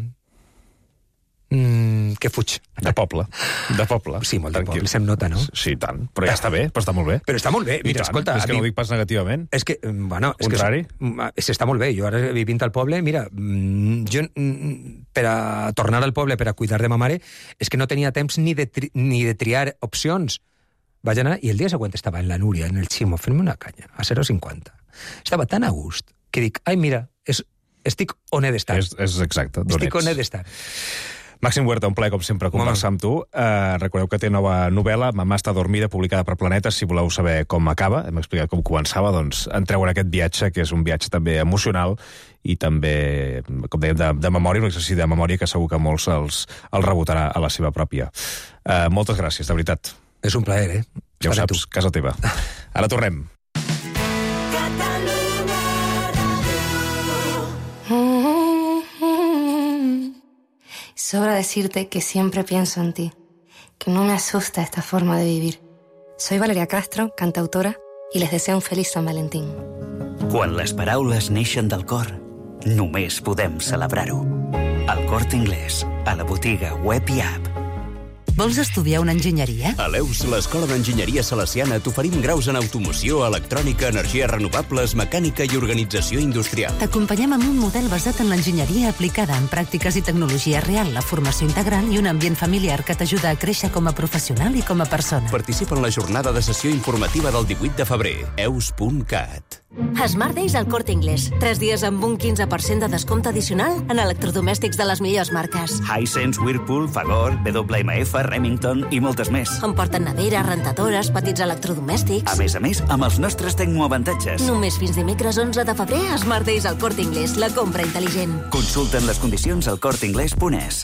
Mm, que fuig. De poble. De poble. Sí, molt de poble. Se'm nota, no? Sí, tant. Però ja està bé, però està molt bé. Però està molt bé. Mira, escolta... És que no ho dic pas negativament. És que, bueno... És contrari? Que s'està molt bé. Jo ara vivint al poble, mira, jo per a tornar al poble, per a cuidar de ma mare, és que no tenia temps ni de, tri ni de triar opcions. Vaig anar i el dia següent estava en la Núria, en el Ximo, fent-me una canya, a zero coma cinquanta. Estava tan a gust que dic, ai, mira, és, estic on he d'estar. És, és exacte. Estic on he d'estar. Màxim Huerta, un plaer, com sempre, conversar amb tu. Uh, recordeu que té nova novel·la, Mamà està dormida, publicada per Planeta. Si voleu saber com acaba, hem explicat com començava, doncs entreu en aquest viatge, que és un viatge també emocional i també, com dèiem, de, de memòria, un exercici de memòria que segur que molts els, els rebotarà a la seva pròpia. Uh, moltes gràcies, de veritat. És un plaer, eh? Ja ho saps, casa teva. Ara tornem. Sobra decirte que siempre pienso en ti, que no me asusta esta forma de vivir. Soy Valeria Castro, cantautora, i les deseo un feliç Sant Valentín. Quan les paraules neixen del cor, només podem celebrar-ho. Al Corte Inglés, a la botiga web i app. Vols estudiar una enginyeria? A l'Eus, l'Escola d'Enginyeria Salesiana, t'oferim graus en automoció, electrònica, energies renovables, mecànica i organització industrial. T'acompanyem amb un model basat en l'enginyeria aplicada en pràctiques i tecnologia real, la formació integral i un ambient familiar que t'ajuda a créixer com a professional i com a persona. Participa en la jornada de sessió informativa del divuit de febrer. eus punt cat. Smart Days al Corte Inglés. Tres dies amb un quinze per cent de descompte addicional en electrodomèstics de les millors marques. Hisense, Whirlpool, Fagor, W M F, Remington i moltes més. Em porten neveres, rentadores, petits electrodomèstics... A més a més, amb els nostres tecnoavantatges. Només fins dimecres onze de febrer a Smart Days al Corte Inglés, la compra intel·ligent. Consulten les condicions al corte inglés punt es.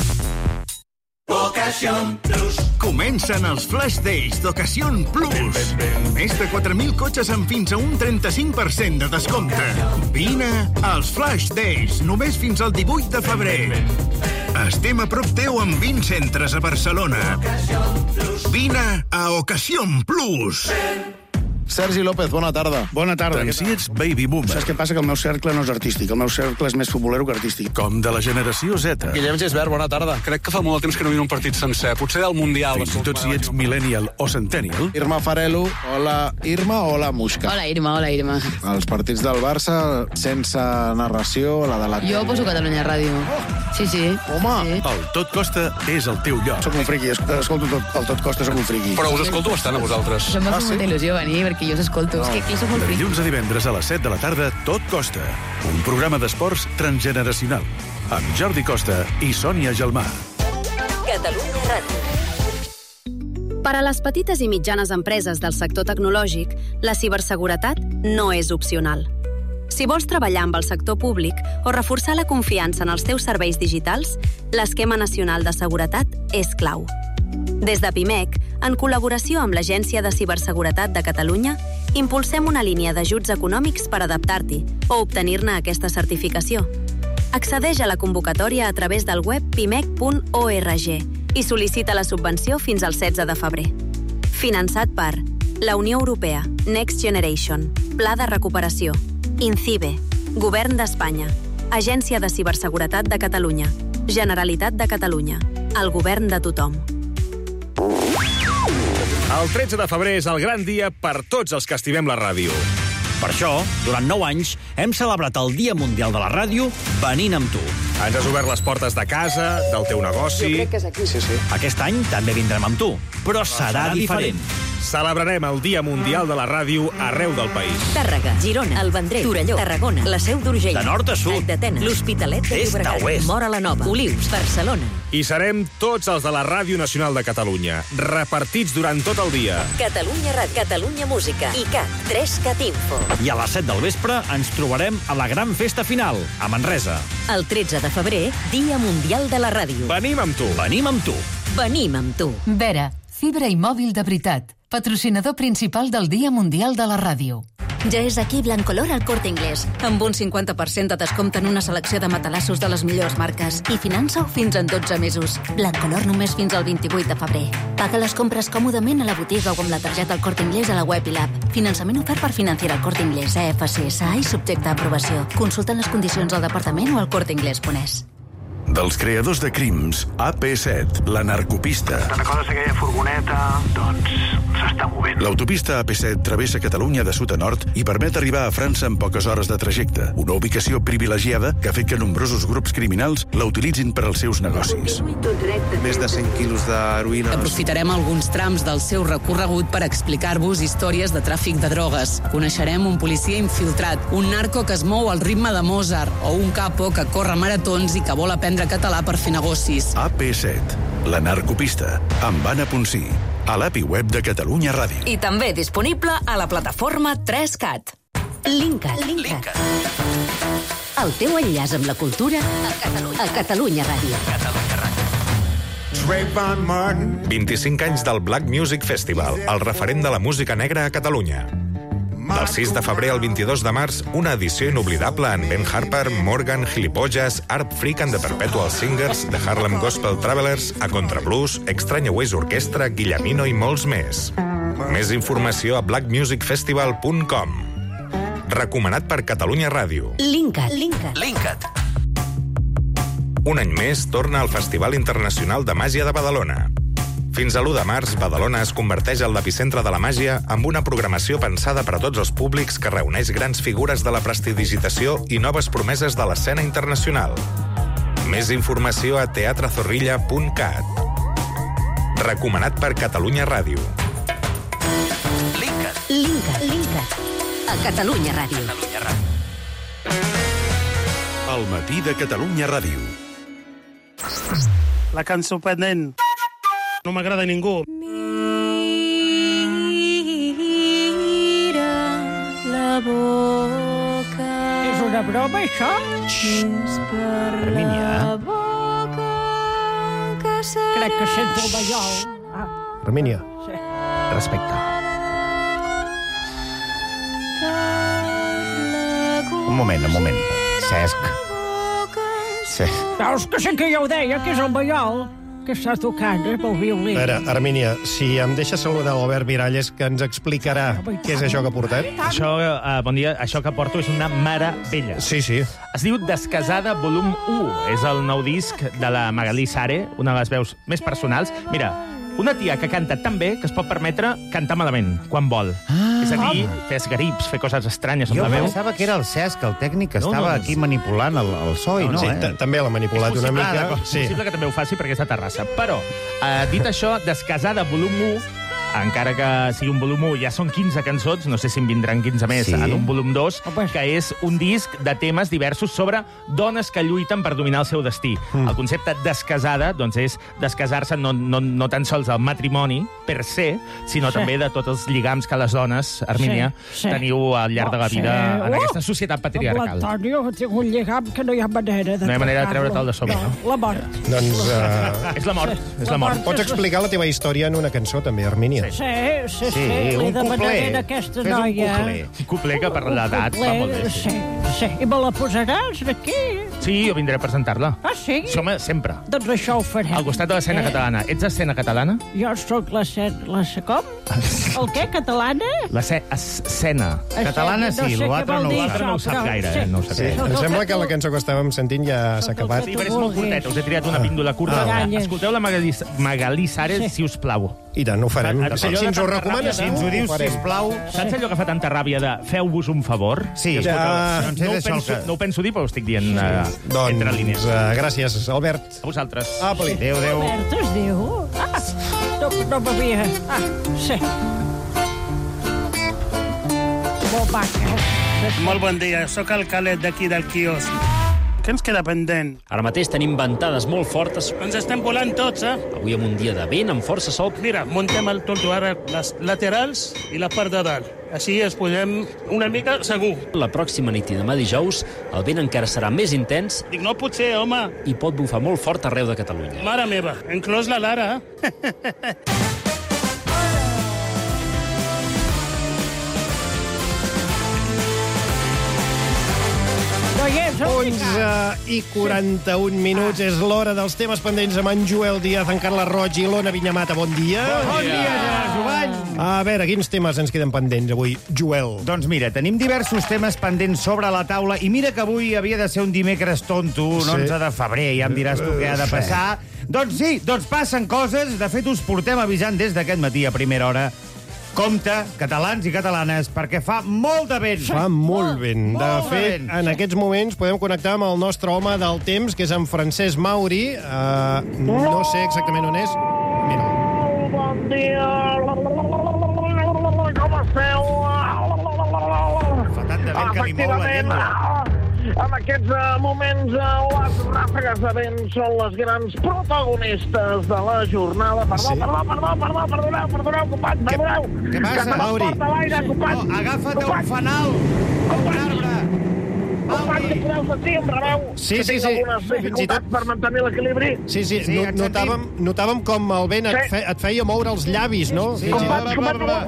Ocasión Plus. Comencen els Flash Days d'Ocasión Plus. Més de quatre mil cotxes amb fins a un trenta-cinc per cent de descompte. Vine als Flash Days, només fins al divuit de febrer. Estem a prop teu amb vint centres a Barcelona. Vine a Ocasión Plus. Sergi López, bona tarda. Bona tarda. Tant si ets baby boomer. Saps què passa? Que el meu cercle no és artístic. El meu cercle és més futbolero que artístic. Com de la generació Z. Guillem Gisbert, bona tarda. Crec que fa molt de temps que no miro un partit sencer. Potser del Mundial. Fins i tot si ets millennial o centennial. Irma Farelo, hola Irma, hola Muixca. Hola Irma, hola Irma. Els partits del Barça, sense narració, la de la... Jo poso Catalunya Ràdio. Sí, sí. Home! Sí. El Tot Costa és el teu lloc. Soc un friqui, escolto tot, el Tot Costa, soc un friqui. Però us escolto bastant a vosaltres. Això m'ha fet molta il·lusió venir, perquè jo us escolto. No. És que aquí sóc molt De friqui. dilluns a divendres a les set de la tarda, Tot Costa. Un programa d'esports transgeneracional. Amb Jordi Costa i Sònia Gelmà. Catalunya Ràdio. Per a les petites i mitjanes empreses del sector tecnològic, la ciberseguretat no és opcional. Si vols treballar amb el sector públic o reforçar la confiança en els teus serveis digitals, l'Esquema Nacional de Seguretat és clau. Des de Pimec, en col·laboració amb l'Agència de Ciberseguretat de Catalunya, impulsem una línia d'ajuts econòmics per adaptar-t'hi o obtenir-ne aquesta certificació. Accedeix a la convocatòria a través del web pimec punt org i sol·licita la subvenció fins al setze de febrer. Finançat per la Unió Europea, Next Generation, Pla de Recuperació, INCIBE, Govern d'Espanya, Agència de Ciberseguretat de Catalunya, Generalitat de Catalunya, el govern de tothom. El tretze de febrer és el gran dia per tots els que estimem la ràdio. Per això, durant nou anys, hem celebrat el Dia Mundial de la Ràdio venint amb tu. Ens has obert les portes de casa, del teu negoci... Jo crec que és aquí. Sí, sí. Aquest any també vindrem amb tu, però, però serà, serà diferent. diferent. Celebrarem el Dia Mundial de la Ràdio arreu del país. Tàrrega, Girona, el Vendrell, Torelló, Tarragona, la Seu d'Urgell, de nord a sud, d'Atenes, l'Hospitalet de Llobregat, Móra la Nova, Olius, Barcelona. I serem tots els de la Ràdio Nacional de Catalunya, repartits durant tot el dia. Catalunya Ràdio, Catalunya Música, I C A T, tres cat Info. I a les set del vespre ens trobarem a la gran festa final, a Manresa. El tretze de febrer, Dia Mundial de la Ràdio. Venim amb tu. Venim amb tu. Venim amb tu. Vera, fibra i mòbil de veritat. Patrocinador principal del Dia Mundial de la Ràdio. Ja és aquí Blancolor al Corte Inglés, amb un cinquanta per cent de descompte en una selecció de matalassos de les millors marques i finança-ho fins en dotze mesos. Blancolor només fins al vint-i-vuit de febrer. Paga les compres còmodament a la botiga o amb la targeta al Corte Inglés a la web i l'app. Finançament ofert per Financiera al Corte Inglés, A F C S A i subjecte a aprovació. Consulta les condicions al departament o al corte inglés punt es. Dels creadors de Crims, A P set, la narcopista. Te'n recordes aquella furgoneta? Doncs s'està movent. L'autopista A P set travessa Catalunya de sud a nord i permet arribar a França en poques hores de trajecte. Una ubicació privilegiada que ha fet que nombrosos grups criminals la utilitzin per als seus negocis. Més de cent quilos d'heroïna. Aprofitarem alguns trams del seu recorregut per explicar-vos històries de tràfic de drogues. Coneixerem un policia infiltrat, un narco que es mou al ritme de Mozart o un capo que corre maratons i que vol aprendre català per fer negocis. A P set, la narcopista, amb Anna Ponsí, a l'app i web de Catalunya Ràdio. I també disponible a la plataforma tres cat. Linkat. Linkat. El teu enllaç amb la cultura a Catalunya, a Catalunya Ràdio. Catalunya Ràdio. vint-i-cinc anys del Black Music Festival, el referent de la música negra a Catalunya. Del sis de febrer al vint-i-dos de març, una edició inoblidable en Ben Harper, Morgan, Gilipollas, Art Freak and the Perpetual Singers, The Harlem Gospel Travelers, A Contrablues, Extraña Ways Orquestra, Guillemino i molts més. Més informació a black music festival punt com. Recomanat per Catalunya Ràdio. Linkat. Linkat. Linkat. Un any més torna al Festival Internacional de Màgia de Badalona. Fins a l'u de març, Badalona es converteix en l'epicentre de la màgia amb una programació pensada per a tots els públics que reuneix grans figures de la prestidigitació i noves promeses de l'escena internacional. Més informació a teatre zorrilla punt cat. Recomanat per Catalunya Ràdio. Linkat. Linkat. Linkat. A Catalunya Ràdio. Catalunya Ràdio. El matí de Catalunya Ràdio. La cançó pendent. No m'agrada a ningú. Mira la boca. És una broma, això? És per la boca que serà... Crec que sento el mallol. Ah. Hermínia, sí. Respecte. Un moment, un moment. Cesc. Cesc. Veus que sé que ja ho deia, que és el mallol que està tocant, eh, pel violí. A veure, Hermínia, si em deixa saludar l'Albert Miralles, que ens explicarà què és això que portem. Això, uh, bon dia, això que porto és una meravella. Sí, sí. Es diu Descasada volum u. És el nou disc de la Magalí Sare, una de les veus més personals. Mira, una tia que canta tan bé que es pot permetre cantar malament, quan vol. Ah, és a dir, fer esgarips, fer coses estranyes amb jo la veu. Jo pensava que era el Cesc, el tècnic, que no, estava no, aquí manipulant el, el so i no, no eh? També l'ha manipulat una mica. És sí. possible que també ho faci perquè és de Terrassa. Però, eh, dit això, Descasada volum u, encara que sigui un volum u, ja són quinze cançons, no sé si en vindran quinze més Sí. en un volum dos, que és un disc de temes diversos sobre dones que lluiten per dominar el seu destí. Mm. El concepte descasada, doncs, és descasar-se no, no, no tan sols del matrimoni per se, sinó Sí. també de tots els lligams que les dones, Armínia, Sí, sí. teniu al llarg de la vida Sí. en Uh! aquesta societat patriarcal. L'Antonio tinc un lligam que no hi ha manera de No hi ha manera de trencar-lo. treure-te'l de sobre, no? La mort. Doncs... Uh, És la mort, és la mort. Pots explicar la teva història en una cançó, també, Armínia? Sí, sí, sí, Sí, li un demanaré couplet. a aquesta Fes un noia... couplet. Un couplet que per l'edat fa molt bé. Sí, sí. I me la posaràs aquí? Sí, jo vindré a presentar-la. Ah, sí? Sí, home, sempre. Doncs això ho farem. Al costat de l'escena Eh? catalana. Ets escena catalana? Jo sóc la escena... La, com? El què, catalana? La ce- escena. Catalana sí, no sé l'altre què vol no ho- dir l'altre no ho això, sap però gaire, sí. eh? No ho sap Sí, gaire. em sembla que la cançó que estàvem sentint ja s'ha acabat. Sí, però és molt curteta, us he triat una píndola curta. Ah. Escolteu la Magalí, Magalí Sares, Sí. si us plau. I tant, ho farem. Saps Si, allò si de ens ho tanta recomanes, ràbia de- si ens ho dius, sisplau. Saps allò que fa tanta ràbia de feu-vos un favor? Sí. I escolta, Ja. no, Doncs ho és això penso, que- no ho penso dir, però ho estic dient uh, Doncs, entre línies. uh, gràcies, Albert. A vosaltres. Apa-li. Adéu, adéu. Albert es diu? Ah, no, no m'havia... Ah, sí. Molt maca. Molt bon dia, sóc el Calet d'aquí del quiosc. Què ens queda pendent? Ara mateix tenim ventades molt fortes. Ens estem volant tots, eh? Avui amb un dia de vent, amb força sol. Mira, muntem el tonto ara, les laterals i la part de dalt. Així es posem una mica segur. La pròxima nit i demà dijous, el vent encara serà més intens. Dic, no pot ser, home. I pot bufar molt fort arreu de Catalunya. Mare meva, enclòs la Lara. No hi és, onze i quaranta-un minuts. És l'hora dels temes pendents amb en Joel Díaz, en Carles Roig i l'Ona Vinyamata. Bon dia. Bon dia, Jovany. A veure, quins temes ens queden pendents avui, Joel? Doncs mira, tenim diversos temes pendents sobre la taula i mira que avui havia de ser un dimecres tonto, un Sí. onze de febrer, ja em diràs tu què ha de Sí. passar. Doncs sí, doncs passen coses. De fet, us portem avisant des d'aquest matí a primera hora. Compte, catalans i catalanes, perquè fa molt de vent. Fa molt vent. De Molt fet, vent. en aquests moments podem connectar amb el nostre home del temps, que és en Francesc Mauri. Uh, no sé exactament on és. Mira. Bon dia! Com esteu? Fa tant de vent que li mou la Efectivament, llengua. en aquests eh, moments eh, les ràfegues de vent són les grans protagonistes de la jornada. Perdó, Sí. perdó, perdó, perdó, perdoneu, perdoneu, companys, perdoneu. Què passa, que se Mauri? m'emporta l'aire, companys. No, agafa't un Companys. fanal, un arbre. Companys, si podeu sentir, em rebeu. Sí, que sí, tinc sí. algunes Fins i dificultats per mantenir l'equilibri. Sí, sí, Sí, no, et notàvem, notàvem com el vent et, Sí. fe, et feia moure els llavis, no? Sí, Fins i Companys, tot-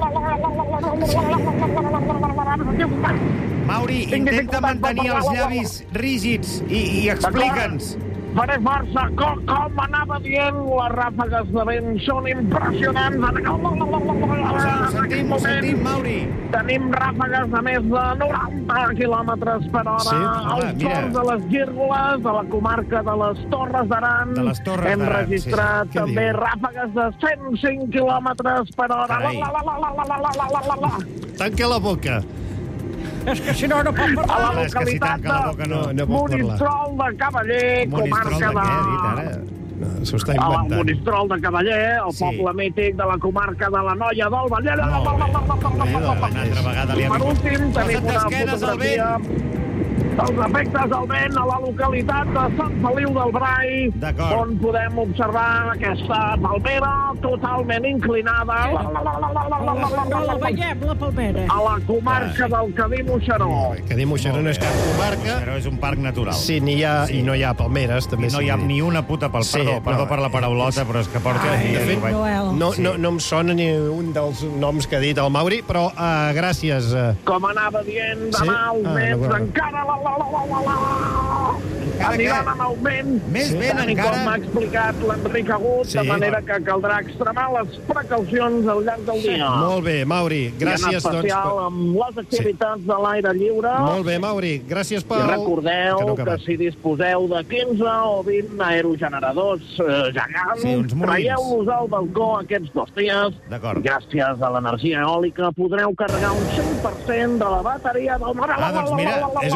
companys. Mauri, intenta mantenir els llavis rígids i, i explica'ns. Faré força. Com, com anava dient, les ràfegues de vent són impressionants. Ho sentim, ho sentim, Mauri. Tenim ràfegues de més de noranta quilòmetres per hora. Sí, home, als mira. sorts de les Gírgoles, a la comarca de les Torres d'Aran. De les Torres Hem d'Aran, registrat sí. Què també diu? ràfegues de cent cinc quilòmetres per hora. Carai. La, la, la, la, la, la, la, la, la, la. Tanca la boca. És que si no, no pot A la parlar. És que si localitat tanca la boca no, de no Monistrol de Cavaller, Monistrol de comarca què, ha dit de... ara? No, s'ho està A la inventant. Monistrol de Cavaller, el Sí. poble mític de la comarca de la Noia del Vallès. Una altra vegada li I ha per vingut. últim tenim Posa't una d'esquenes al fotografia dels efectes del vent a la localitat de Sant Feliu del Brai, D'acord. on podem observar aquesta palmera totalment inclinada No la veiem, la palmera. a la comarca del Cadí Moixeró. Que dir Moixeró no és cap comarca. Però és un parc natural. Sí, ni hi ha, i no hi ha palmeres, també. I no s'ha hi ha de dir. ni una puta pel... Sí, Perdó, perdó no. per la paraulota, però és que porta... Ai, de fet, Noel. No, Sí. no, no em sona ni un dels noms que ha dit el Mauri, però uh, gràcies. Uh, Com anava dient, Sí? demà els Ah, vents d'acord. encara la, la, la, la, la, la, Encara aniran què? en augment. Més vent Tal i encara? com m'ha explicat l'Enric Agut, Sí. de manera que caldrà extremar les precaucions al llarg del dia. molt bé, Mauri. I en Gràcies, doncs. especial per- amb les activitats de l'aire lliure. Molt bé, Mauri. Gràcies per... I recordeu Que no ha que, acabat. si disposeu de quinze o vint aerogeneradors eh, gegants, Sí, uns molins. traieu-los al balcó aquests dos dies. D'acord. Gràcies a l'energia eòlica podreu carregar un cent per cent de la bateria del... Ah, doncs mira, és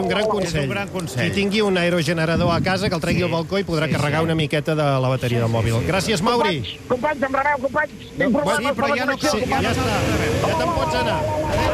un gran consell. És un gran consell. Qui tingui un aerogenerador a casa, que el tregui al balcó i podrà Sí, carregar sí. una miqueta de la bateria del mòbil. Gràcies, Mauri. Companys, em rebeu, companys. Tinc No, problemes sí, però per la ja no connexió, cal. Ja companys. està. Ja te'n pots anar.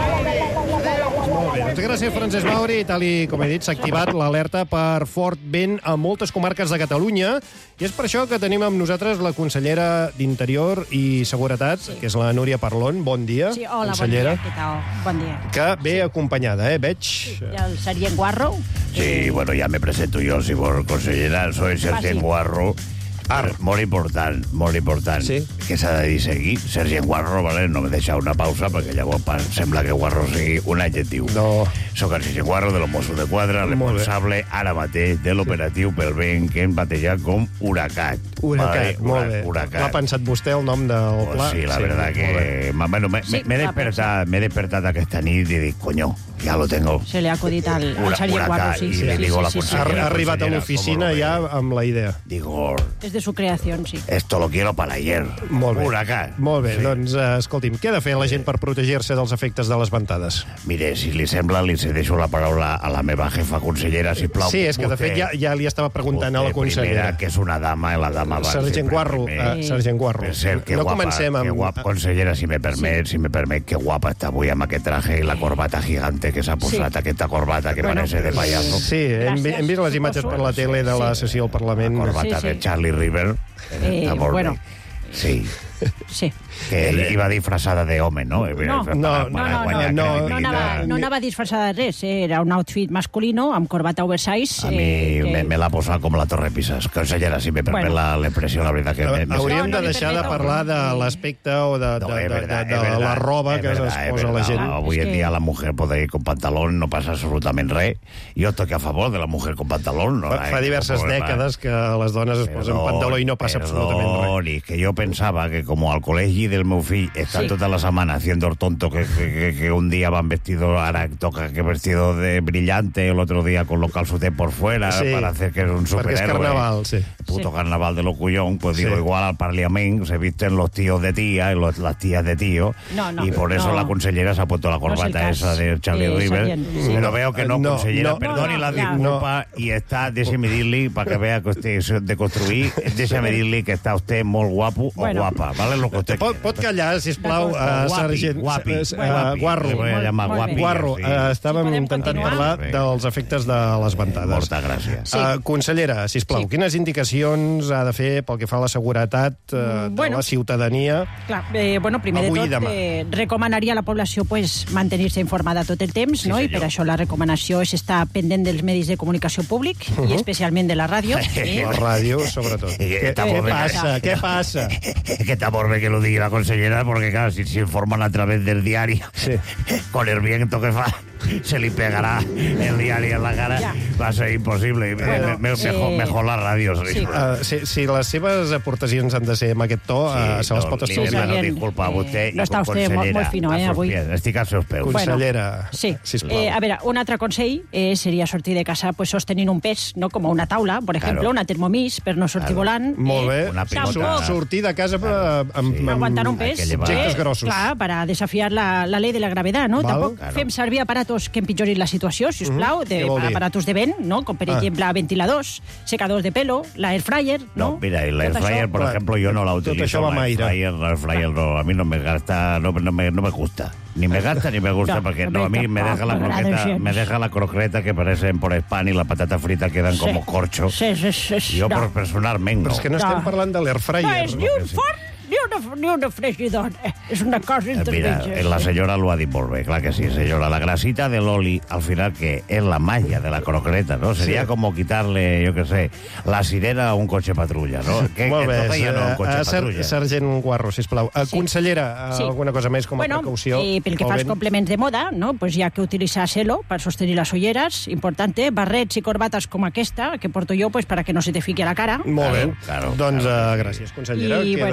Molt bé, doncs gràcies, Francesc Mauri. Tal i com he dit, s'ha activat l'alerta per fort vent a moltes comarques de Catalunya i és per això que tenim amb nosaltres la consellera d'Interior i Seguretat, sí. que és la Núria Parlón. Bon dia, Sí, hola, consellera. bon dia, què tal? Bon dia. Que ve acompanyada, eh, veig. I el Serient Guarro? Sí, bueno, ya me presento yo, si por consellera, soy Sergent sí. Guarro. Ara, molt important, molt important. Sí? Què s'ha de dir seguir? Sergent Guarro, vale? No me deixa una pausa, perquè llavors pa- sembla que Guarro sigui un adjectiu. No. Soc el Sergent Guarro de los Mossos de Quadra, responsable ara mateix de l'operatiu pel vent que hem batejat com Huracat. Huracat, Vale? molt bé. Huracat. L'ha pensat vostè el nom del Pues pla? sí, la verdad molt bé. que... ma- Bueno, me, Sí, me, me, he l'ha despertat, me he despertat aquesta nit i dic, coño, ya lo tengo. Se li ha acudit al, al Hura- Serient huracat, Guarro, sí. i sí, le sí, digo a la sí, sí, sí. Ha, consellera, ha arribat a consellera, l'oficina ¿cómo lo ja ves? amb la idea. Digo, És de su creació, sí. esto lo quiero para ayer. Molt bé. Huracán. Molt bé, Sí. doncs, eh, escolti'm, què ha de fer la gent per protegir-se dels efectes de les ventades? Mire, si li sembla, li cedeixo la paraula a la meva jefa consellera, sisplau. Sí, és que de Vostè- fet ja, ja li estava preguntant a la vostè consellera. primera, que és una dama, i la dama va Sergent sempre Guarro, primer. eh, Sergent Guarro. Per cert, que No guapa, comencem amb- que guapa, consellera, si me permet, si me permet, que guapa està avui amb aquest traje i la corbata gigante que s'ha posat, Sí. aquesta corbata que Bueno, parece de payaso. Sí, hem, vi- hem vist les imatges per la tele de la sessió al Parlament. Corbata Sí, sí. de Charlie River. Eh, Està molt bueno. bé. Sí. Sí. Que ell iba disfrazada de home, no? No, Para- no, para no, no, guanyar no, no, credibilitat. anava, no anava disfressada de res, eh? Era un outfit masculino amb corbata oversize. A mi eh, que- me, me l'ha posat com la Torre Pisas. Consellera, si me permet Bueno. la, la impressió, la veritat que... Me, me... Hauríem No, no de li deixar de permeto. parlar de l'aspecte o de, de, No, de, es verdad, de, es de verdad, la roba es que verdad, es es posa la verdad. gent. Avui És en que- dia la mujer puede ir con pantalón, no passa absolutament res. Jo estic a favor de la mujer con pantalón. No Fa, hay fa diverses problema. dècades que les dones es posen Perdón, pantaló i no passa absolutament res. perdón, y que yo pensaba que como al col·legi del meu fill está Sí. toda la semana haciendo el tonto, que, que, que, que un día van vestido, ahora toca que vestido de brillante, el otro día con los calzotes por fuera, Sí, para hacer que es un perquè és superhéroe. carnaval, sí. Puto Sí. carnaval de locullón, pues Sí. digo, igual al Parlamento se visten los tíos de tía y los, las tías de tío, No, no, y por eso no. la consellera se ha puesto la No es el corbata cas. esa de Charlie Eh, River, Sergent, sí. pero veo que no, No, consellera, no. perdoni No, la no, disculpa, y está, déjeme dir-li, para que vea que usted es de construir, déjeme dir-li que está usted molt guapo Bueno. o guapa, ¿vale? Lo que usted Pot, quiera. pot callar, sisplau, D'acord. uh, Guapi, sergent... guapi, eh, guapi. Guarro. Le voy a llamar Molt bé. guapi. Guarro, sí. uh, estàvem podem intentant continuar. parlar Sí. dels efectes de les ventades. Moltes gràcies. Sí. Uh, consellera, sisplau, Sí. quines indicacions ha de fer pel que fa a la seguretat uh, de bueno. la ciutadania? Clar, eh, bueno, primer Avui i de tot, demà. eh, recomanaria a la població pues, mantenir-se informada tot el temps, Sí, no? i senyor. per això la recomanació és estar pendent dels medis de comunicació públic, uh -huh. i especialment de la ràdio. eh? La ràdio, sobretot. Eh, Què, està què molt bé. passa? Què passa? Es que está por ver que lo diga la consellera, porque claro, si se informan a través del diario, Sí. con el viento que fa, se le pegará el diario en la cara, Ya. va a ser imposible. Bueno, Me- me- mejor, eh, mejor la ràdio. sí. Uh, si, si les seves aportacions han de ser amb aquest to, uh, se les pot li estalviar. demano Sergent, disculpa a vostè eh, i no està vostè consellera, molt- molt fino, eh, a sus avui. pies. Estic als seus peus. Consellera, Sí. sisplau. Eh, a veure, un altre consell eh, seria sortir de casa pues, sostenint un pes, no? com una taula, per exemple, Claro. una termomís, per no sortir Claro. volant. Molt bé. Una Tampoc. pilota. Sortir de casa uh, amb, Sí. amb Aguantar un Hay pes, que llevar- objectes eh, grossos. clar, per desafiar la, la llei de la gravetat, no? Val. Tampoc Claro. fem servir aparatos que empitjorin la situació, si us plau, de, Què vol dir? aparatos de vent, no? com per Ah. exemple ventiladors, secadors de pelo, la air fryer, no? No, mira, el Tot air fryer, això. por Clar, ejemplo, yo no la tot utilizo. això va amb La aire. air fryer, la air fryer no, a mí no me gasta, no, no, me, no me gusta. Ni me gasta ni me gusta, No, porque hombre, no, a mí me tampoc deja la m'agrada croqueta, gens. me deja la croqueta que parecen por pan y la patata frita quedan Sí. como corcho. Sí, sí, sí, sí, Yo no. por personalmente Però és que no estem No. parlant de l'air No fryer. és ni un forn ni una, ni una fregidora. És una cosa Mira, intermitja. eh, la senyora lo ha dit molt bé, clar que sí, señora. La grasita del oli, al final, que es la malla de la croqueta, ¿no? Sería Sí. como quitarle, yo qué sé, la sirena a un coche patrulla, ¿no? Que, Molt que bé, toca ja no un uh, coche ser, patrulla. sergent Guarro, sisplau. Uh, consellera, uh, Sí. alguna cosa més com a bueno, precaució? i pel que Pel fa als vent? complements de moda, no? pues hi ha que utilitzar celo per sostenir les ulleres, importante, barrets i corbates com aquesta, que porto jo pues, para que no se te fiqui a la cara. Molt bé. Claro, doncs claro uh, que gràcies, consellera. I, Queden bueno, a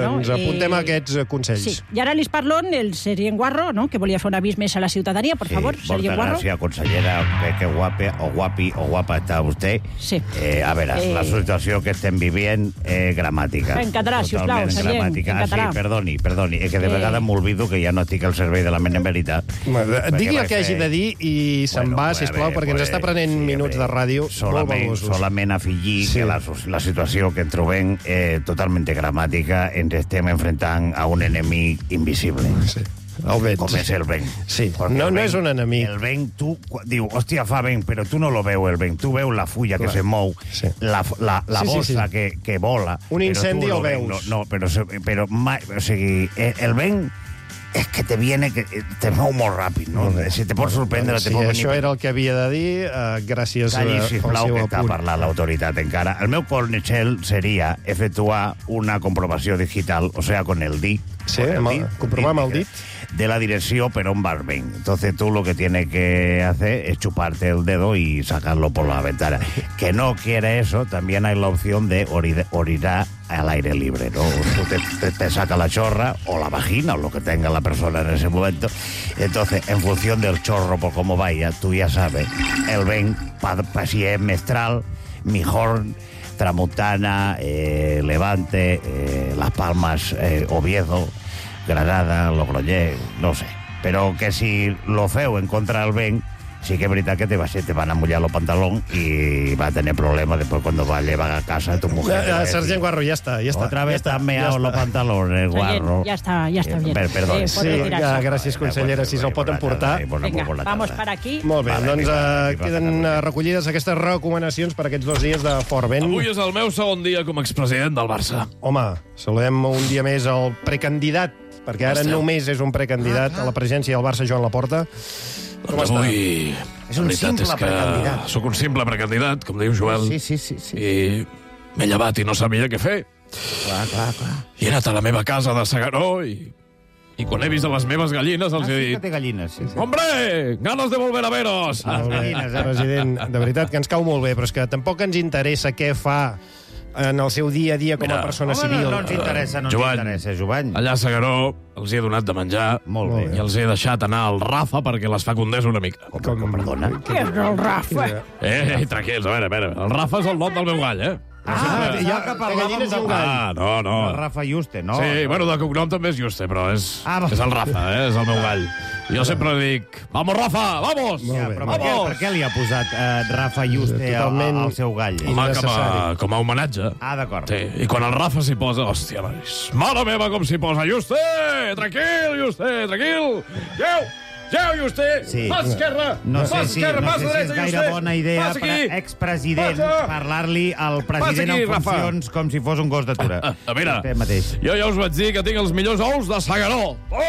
apuntem aquests consells. Sí, i ara les parlo el Sergent Guarro, no? Que volia fer un avís més a la ciutadania, por favor, sí, Sergent Guarro. Gracias, consellera, que, que guape o guapi o guapa está usted. Sí. Eh, a veure, Eh. la situació que estem vivint és gramàtica. En català, sisplau, Totalment Sergent, gramàtica. en Ah, català. sí, perdoni, perdoni. És que de Eh. vegades m'olvido que ja no estic al servei de la mena veritat. Digui el que hagi de dir i se'n Bueno, va, a sisplau, veure, perquè ens pues, està prenent sí, a minuts veure, de ràdio molt solament, valuosos. solament afegir Sí. que la, la situació que ens trobem és totalment gramàtica, ens estem enfrontant a un enemic invisible. Sí. El vent. Com és el vent. Sí, Perquè no, el no vent- és un enemic. El vent, tu qu- diu, hòstia, fa vent, però tu no lo veu, el vent. Tu veus la fulla Clar. que se mou, Sí. la, la, la Sí, sí, bossa sí. Que, que vola. Un però incendi tu lo el veus. No, no però, se- però mai, o sigui, el, el vent és que te viene, que te mou molt ràpid, no? Si te pot sorprendre, Sí, te pot venir... això era el que havia de dir. Uh, gràcies Calli, uh, pel sisplau, seu que està apunt. parlant l'autoritat encara. El meu consell seria efectuar una comprovació digital, o sea, con el D I. Sí, con el amb D I, el- comprovar amb el D I. de la dirección, pero un barben. Entonces tú lo que tienes que hacer es chuparte el dedo y sacarlo por la ventana. Que no quiere eso, también hay la opción de ori- orinar al aire libre, ¿no? Tú te, te, te saca la chorra o la vagina o lo que tenga la persona en ese momento. Entonces, en función del chorro, por cómo vaya, tú ya sabes, el ven, pa, pa, si es mestral, mijorn, Tramuntana, eh, Levante, eh, Las Palmas, eh, Oviedo, Granada, Logroñés, no sé. Però que si lo feu en contra del vent, sí que és veritat que te, va, te van a mullar los pantalón y va a tener problemas después cuando va a llevar a casa tu mujer. Ja, ja, Sergent Guarro, ja està, ja està. Otra vez ja t'han meado ja los està. pantalones, Guarro. Ya está, ya está bien. Per, perdó. Eh, Sí, pot ja, retirarse. gràcies, consellera, si se'l pot emportar. Venga, vamos para aquí. Molt bé, Vale, doncs arriba, uh, queden uh, recollides aquestes recomanacions per aquests dos dies de fort vent. Avui és el meu segon dia com a expresident del Barça. Home, saludem un dia més el precandidat, perquè ara Esteu. només és un precandidat a la presència del Barça, Joan Laporta. Com Doncs està? avui... És un la veritat simple és que precandidat. Sóc un simple precandidat, com diu Joel. Sí, sí, sí. sí. I m'he llevat i no sabia què fer. Clar, clar, clar. I he anat a la meva casa de Segaró i... I quan he vist a les meves gallines els Ah, he sí que dit... té gallines, sí, sí. Hombre, ganes de volver a veros! Molt bé, president, de veritat que ens cau molt bé, però és que tampoc ens interessa què fa en el seu dia a dia com a Mira, persona Home, civil. no, no ens interessa, no ens Joan, interessa, Jovany. Allà a Segaró els he donat de menjar Molt bé. i els he deixat anar al Rafa perquè les fecundés una mica. Com, com perdona? Què és el Rafa? Eh, eh, tranquils, a veure, a veure. El Rafa és el nom del meu gall, eh? Ah, Ah, ja, que de parlàvem gallines i un del- gall. Ah, no, no. El Rafa Juste, no? Sí, bueno, de cognom també és Juste, però és, Ah, va. és el Rafa, eh? És el meu gall. Jo sempre dic, vamos, Rafa, vamos! Ja, però per què, vamos! per què li ha posat eh, Rafa Juste al, Totalment al seu gall? Home, com a, innecessari. com a homenatge. Ah, d'acord. Sí, i quan el Rafa s'hi posa, hòstia, nois, mare meva, com s'hi posa, Juste! Tranquil, Juste, tranquil! Geu! Geu, Juste! Sí. Pas esquerra! No sé pas si, esquerra, no pas sé si és dreta, gaire Juste! bona idea Pas per aquí! a expresident Passa! parlar-li al president aquí, en Rafa. funcions com si fos un gos d'atura. A, a veure, Vostè mateix. jo ja us vaig dir que tinc els millors ous de Segaró.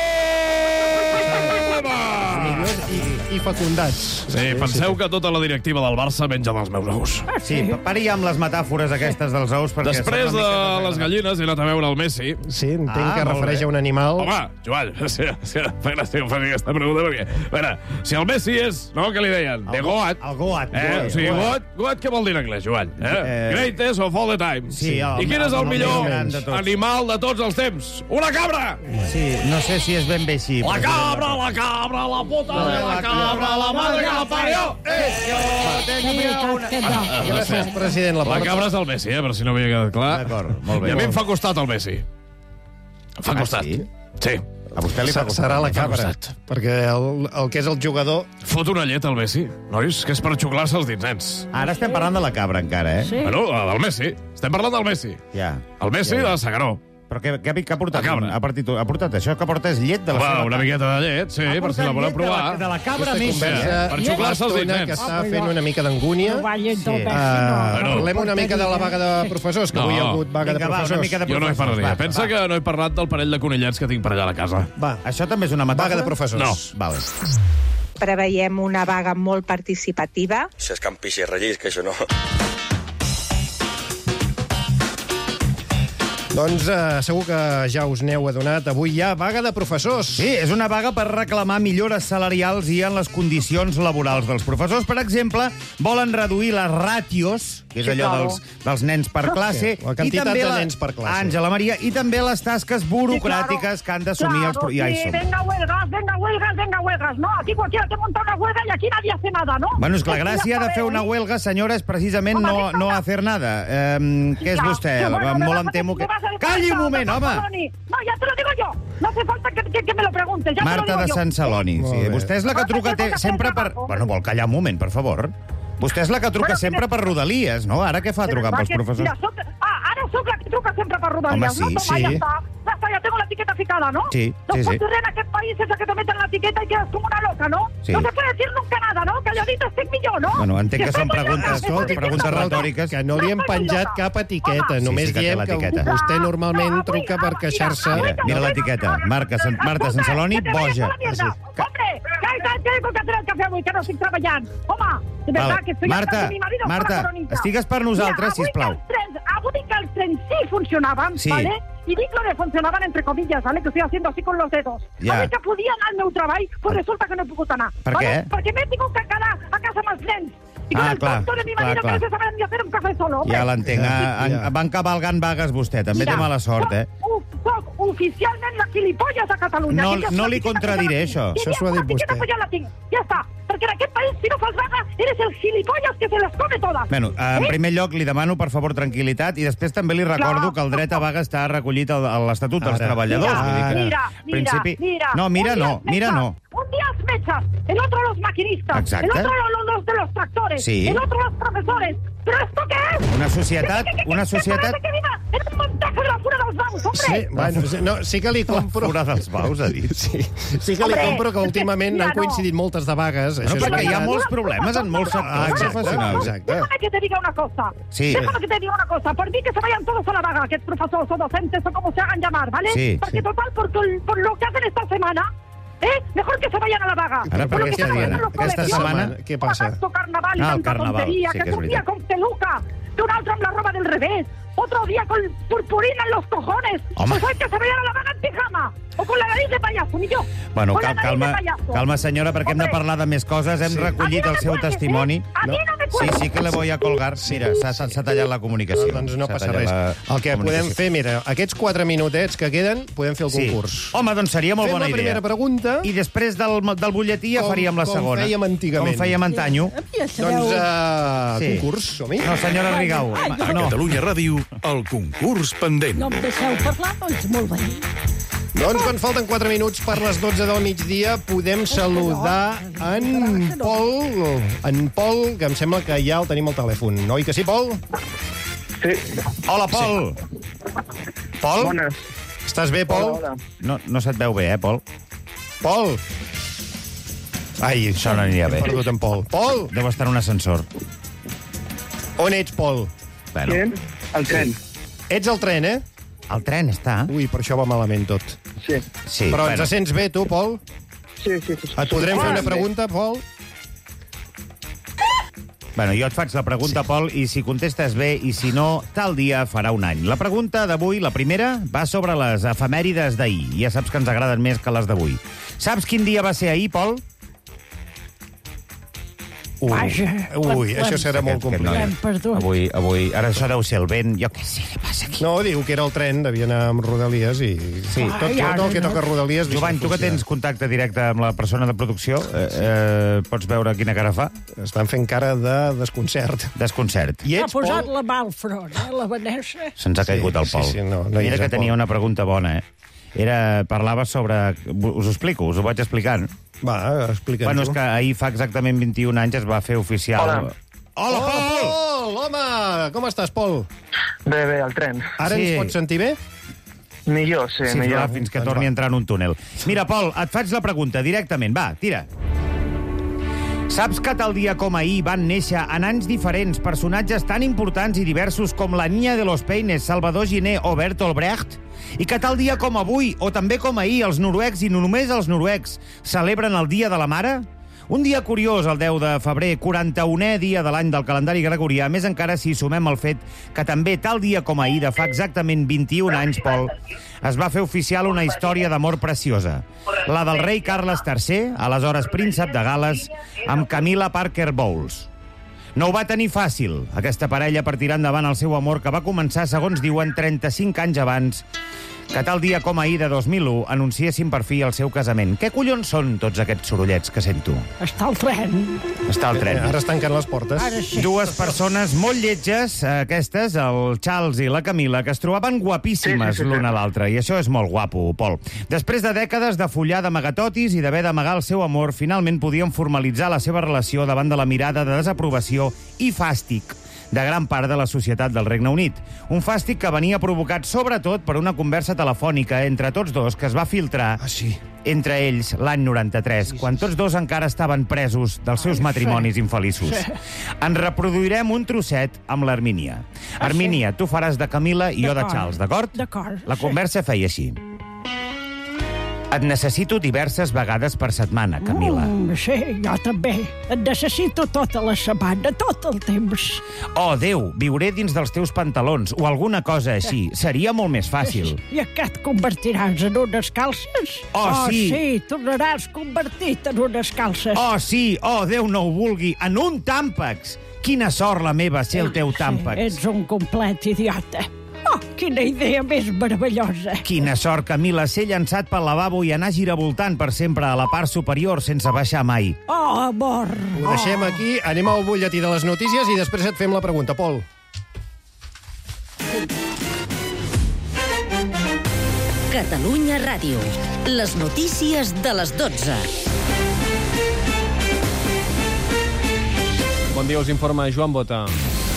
I, i fecundats. Sí, penseu que tota la directiva del Barça menja dels meus ous. Sí, pari ja amb les metàfores aquestes dels ous. Perquè Després són de una mica les gallines he anat a veure el Messi. Sí, entenc Ah, que molt refereix bé. a un animal. Home, Joan, sí, sí, fa gràcia que faci aquesta pregunta perquè... A veure, si el Messi és, no, què li deien? De Goat. El Goat. Eh, o sigui, Goat, Goat què vol dir en anglès, Joan? Eh? Eh, Greatest of all the time. Sí, el- I quin és el el millor més gran de tots. animal de tots els temps? Una cabra! Sí, no sé si és ben bé així. La president. cabra, la cabra, la puta de la cabra, la madre que la parió! Eh, jo tenia una... Gràcies, president La Laporta. cabra és el Messi, eh, per si no havia quedat clar. D'acord, molt bé. I a mi em fa costat el Messi. Em fa Ah, costat. sí? Sí. A vostè li fa Se- Serà la Em fa cabra, costat. perquè el, el que és el jugador... Fot una llet al Messi, nois, que és per xuclar-se els dits nens. Ara estem parlant de la cabra, encara, eh? Sí. Bueno, del Messi. Estem parlant del Messi. Ja. El Messi Ja, ja. de Segaró. Però què, què, què ha portat? La cabra. Ha, partit, ha portat això que porta és llet de la Va, seva una cabra. miqueta de llet, sí, Ha per si la portat voleu llet de la- provar. de la cabra Aquesta Messi. conversa Per xuclar-se els dits l'estona nens. que està fent una mica d'angúnia. No vagin tot Uh, bé, no. parlem una mica de la vaga de professors, que No. avui hi ha hagut vaga Vinga, de va, una professors. mica de Jo no he professors, parlat. va, Pensa va. que no he parlat del parell de conillets que tinc per allà a la casa. Va, Això també és una metàfora? vaga de professors. No. Vale. Preveiem una vaga molt participativa. Això és Can Pixi Rellisc, això no. Doncs uh, segur que ja us n'heu adonat. Avui hi ha vaga de professors. Sí, és una vaga per reclamar millores salarials i en les condicions laborals dels professors. Per exemple, volen reduir les ràtios, que és Sí, allò claro. dels, dels nens per classe. Sí, la quantitat i també de la- nens per classe. Àngela Maria, i també les tasques burocràtiques que han d'assumir els... pro- Claro, Ja hi sí, som. venga huelgas, venga huelgas, venga huelgas. No, aquí cualquiera te monta una huelga y aquí nadie hace nada, ¿no? Bueno, és que la Esto ya gràcia de sabeu, fer una ¿eh? huelga, senyora, és precisament no, no hacer nada. Eh, què és Claro, vostè? que bueno, me Molt vas em a- temo me que... vas a decir Calli un esto, moment, de home! Saloni. No, ya te lo digo yo. No hace falta que, que, que me lo preguntes, ya te Marta lo digo de yo. Sant Celoni. Molt Sí, bé. vostè és la que Marta, truca que té toca sempre fer per... trabajo. Bueno, vol callar un moment, per favor. Vostè és la que truca Bueno, sempre per Rodalies, no? Ara què fa De trucant verdad pels que- professors? Mira, soc, ah, ara soc la que truca sempre per Rodalies, Home, sí, ¿no? Toma, sí. ya está. Ya está, ya tengo la etiqueta ficada, ¿no? Sí, No sí, sí. puedes ir en aquest país sense que te metan la etiqueta y quedas como una loca, ¿no? Sí. No se puede decir nunca nada, ¿no? Calladita estic millor, ¿no? Bueno, entenc que estoy són muy loca, preguntes, estoy escolti, muy preguntes loca. retòriques. Que no li hem penjat cap etiqueta. Sí, Només sí que té diem que l'etiqueta. vostè normalment No, avui- truca per queixar-se. Mira, mira l'etiqueta. Marca, Sant- Marta Sant Celoni, Que te vayas boja. a la mierda. Hombre, que hay que tengo que hacer el café avui, que no estic treballant. Home, de verdad Vale. que estoy Marta, harta que mi marido Marta, fuera coronita. estigues per nosaltres, Mira, sisplau. Avui que els trens, avui que els trens sí funcionaven, Sí. ¿vale? Y dic lo de funcionaban entre comillas, ¿vale? Que estoy haciendo así con los dedos. Ja. Avui que podia anar al meu treball, pues resulta que no he pogut anar. Per ¿vale? què? Perquè m'he tingut que quedar a casa amb els nens. I con Ah, el clar, tonto de mi clar, marido clar. que no se saben ni hacer un café solo. hombre. Ja l'entenc. Ja, Ah, ja. Van cavalgant vagues vostè. També Mira, té mala sort, eh? Soc, soc oficialment la gilipolles de Catalunya. No- Tinc no la li etiqueta contradiré, que ja la això. tinc. Això s'ho ha I dit l'etiqueta vostè. que ja la tinc. Ja està. Perquè en aquest país, si no fas vaga, eres el gilipolles que se les come todas. Bueno, en Eh? primer lloc li demano, per favor, tranquil·litat, i després també li recordo Clar. que el dret a vaga està recollit al- a l'Estatut dels Ara. Treballadors. Mira, vull dir que, mira, en mira, principi... mira. No, mira Un día no, los mira mechas, no. Un día los mechas, el otro los maquinistas, Exacte. el otro los, los de los tractores, Sí. el otro los profesores. ¿Pero esto qué es? Una societat, ¿Qué- qué- qué- una qué societat... parece que viva en un montaje de la fura dels baus, hombre? Sí, bueno, sí, no, sí que li compro... Fura dels baus, ha dit. Sí, sí que li Hombre, compro que és que, últimament mira, han coincidit moltes de vagues. Bueno, això és perquè hi ha veritat. molts problemes en molts sectors Ah, exacte, professionals. exacte. Déjame que te diga una cosa. Sí. Déjame que te diga una cosa. Por mí que se vayan todos a la vaga, que profesores o docentes o como se hagan llamar, ¿vale? Sí, Porque sí. total, por, tu- por lo que hacen esta semana, ¿eh? Mejor que se vayan a la vaga. Ara, Por per lo què que està hacen dient? en los Aquesta colegios. setmana... Què passa? Tanto carnaval y Ah, el tanta carnaval, tontería, sí, que que es és un día veritat. con peluca, que un altre amb la roba del revés, otro día con purpurina en los cojones. Home. Pues hay que se vayan a la vaga en pijama. O con la nariz de payaso, ni yo. Bueno, Con la cal, nariz calma, de payaso. calma, senyora, perquè hem de Hombre. parlar de més coses. Hem Sí. recollit A mi no el me seu cuelgues, testimoni. ¿eh? A mi no me Sí, cuelgues. sí que le voy a colgar. Mira, s'ha s'ha tallat la comunicació. Doncs no S'ha passa tallat res. la El que podem comunicació. fer, mira, aquests quatre minutets que queden, podem fer el Sí. concurs. Home, doncs seria molt Fem bona la idea. primera pregunta. I després del, del butlletí ja Com- faríem la com segona. fèiem antigament. Com fèiem antanyo. Ja sabeu... Doncs, uh, Sí. concurs, som-hi? No, senyora Rigau. A No. Catalunya Ràdio, el concurs pendent. No em deixeu parlar, doncs molt bé. Doncs quan falten quatre minuts per les dotze del migdia, podem saludar en Pol, en Pol, que em sembla que ja el tenim al telèfon. Oi que sí, Pol? Sí. Hola, Pol. Pol? Bones. Estàs bé, Pol? Hola, hola. No, no se't veu bé, eh, Pol? Pol! Ai, Això no aniria bé. He perdut en Pol. Pol! Deu estar en un ascensor. On ets, Pol? Bueno, Què? El tren. Ets al tren, eh? el tren està... Ui, per això va malament tot. Sí. Sí, Però bueno. ens sents bé, tu, Pol? Sí, sí. sí. Et podrem fer una Bé. pregunta, Pol? Bueno, jo et faig la pregunta, sí. Pol, i si contestes bé i si no, tal dia farà un any. La pregunta d'avui, la primera, va sobre les efemèrides d'ahir. Ja saps que ens agraden més que les d'avui. Saps quin dia va ser ahir, Pol? Ui, Vaja, ui l'hem- això serà molt Aquest- aquest complicat. L'hem perdut. Avui, avui... Ara això deu ser el vent. Jo què sé què passa aquí. No, diu que era el tren, devia anar amb Rodalies i... Sí, tot, Ai, tot ara el que no. toca Rodalies... Jovany, tu que tens contacte directe amb la persona de producció, eh, eh, pots veure quina cara fa? Estan fent cara de desconcert. Desconcert. I Ha ets, posat Pol? la mà al front, eh, la Vanessa. Se'ns ha caigut Sí, el Pol. sí, sí, no, no hi Mira és que el tenia Pol. una pregunta bona, eh? Era, parlava sobre... Us ho explico, us ho vaig explicant. Va, explica'ns-ho. Bueno, és que ahir fa exactament vint-i-un anys es va fer oficial... Hola. Hola, Pol! Pol! Home! Com estàs, Pol? Bé, bé, el tren. Ara Sí. ens pots sentir bé? Millor, sí, Sí, millor. clar, fins que Doncs torni va. a entrar en un túnel. Mira, Pol, et faig la pregunta directament. Va, tira. Saps que tal dia com ahir van néixer en anys diferents personatges tan importants i diversos com la Niña de los Peines, Salvador Giner o Bertolt Brecht? I que tal dia com avui, o també com ahir, els noruecs, i no només els noruecs, celebren el Dia de la Mare? Un dia curiós, el deu de febrer, quaranta-unè dia de l'any del calendari gregorià, més encara si sumem el fet que també, tal dia com ahir, de fa exactament vint-i-un anys, Pol, es va fer oficial una història d'amor preciosa. La del rei Carles tercer, aleshores príncep de Gal·les, amb Camilla Parker Bowles. No ho va tenir fàcil, aquesta parella, per tirar endavant el seu amor, que va començar, segons diuen, trenta-cinc anys abans que tal dia com ahir de dos mil u anunciessin per fi el seu casament. Què collons són tots aquests sorollets que sento? Està el tren. Està el tren. Ara es tanquen les portes. Sí. Dues persones molt lletges, aquestes, el Charles i la Camila, que es trobaven guapíssimes sí, sí, sí, l'una a l'altra, i això és molt guapo, Pol. Després de dècades de follar d'amagatotis i d'haver d'amagar el seu amor, finalment podien formalitzar la seva relació davant de la mirada de desaprovació i fàstic de gran part de la societat del Regne Unit. Un fàstic que venia provocat sobretot per una conversa telefònica entre tots dos que es va filtrar ah, sí. entre ells l'any noranta-tres, sí, sí, quan tots dos encara estaven presos dels seus matrimonis infeliços. Sí. En reproduirem un trosset amb l'Hermínia. Ah, Hermínia, sí. Tu faràs de Camila i jo de Charles, d'acord? D'acord. La conversa feia així. Et necessito diverses vegades per setmana, Camila. Mm, sí, jo també. Et necessito tota la setmana, tot el temps. Oh, Déu, viuré dins dels teus pantalons o alguna cosa així. Seria molt més fàcil. I què et convertiràs en unes calces? Oh, oh sí. sí, tornaràs convertit en unes calces. Oh, sí, oh, Déu no ho vulgui, en un tàmpax. Quina sort la meva ser el teu tàmpax. Sí, ets un complet idiota. Oh, quina idea més meravellosa. Quina sort, Camila, ser llançat pel lavabo i anar giravoltant per sempre a la part superior sense baixar mai. Oh, amor. Ho deixem oh. aquí, anem al butlletí de les notícies i després et fem la pregunta, Pol. Catalunya Ràdio. Les notícies de les dotze. Bon dia, us informa Joan Bota.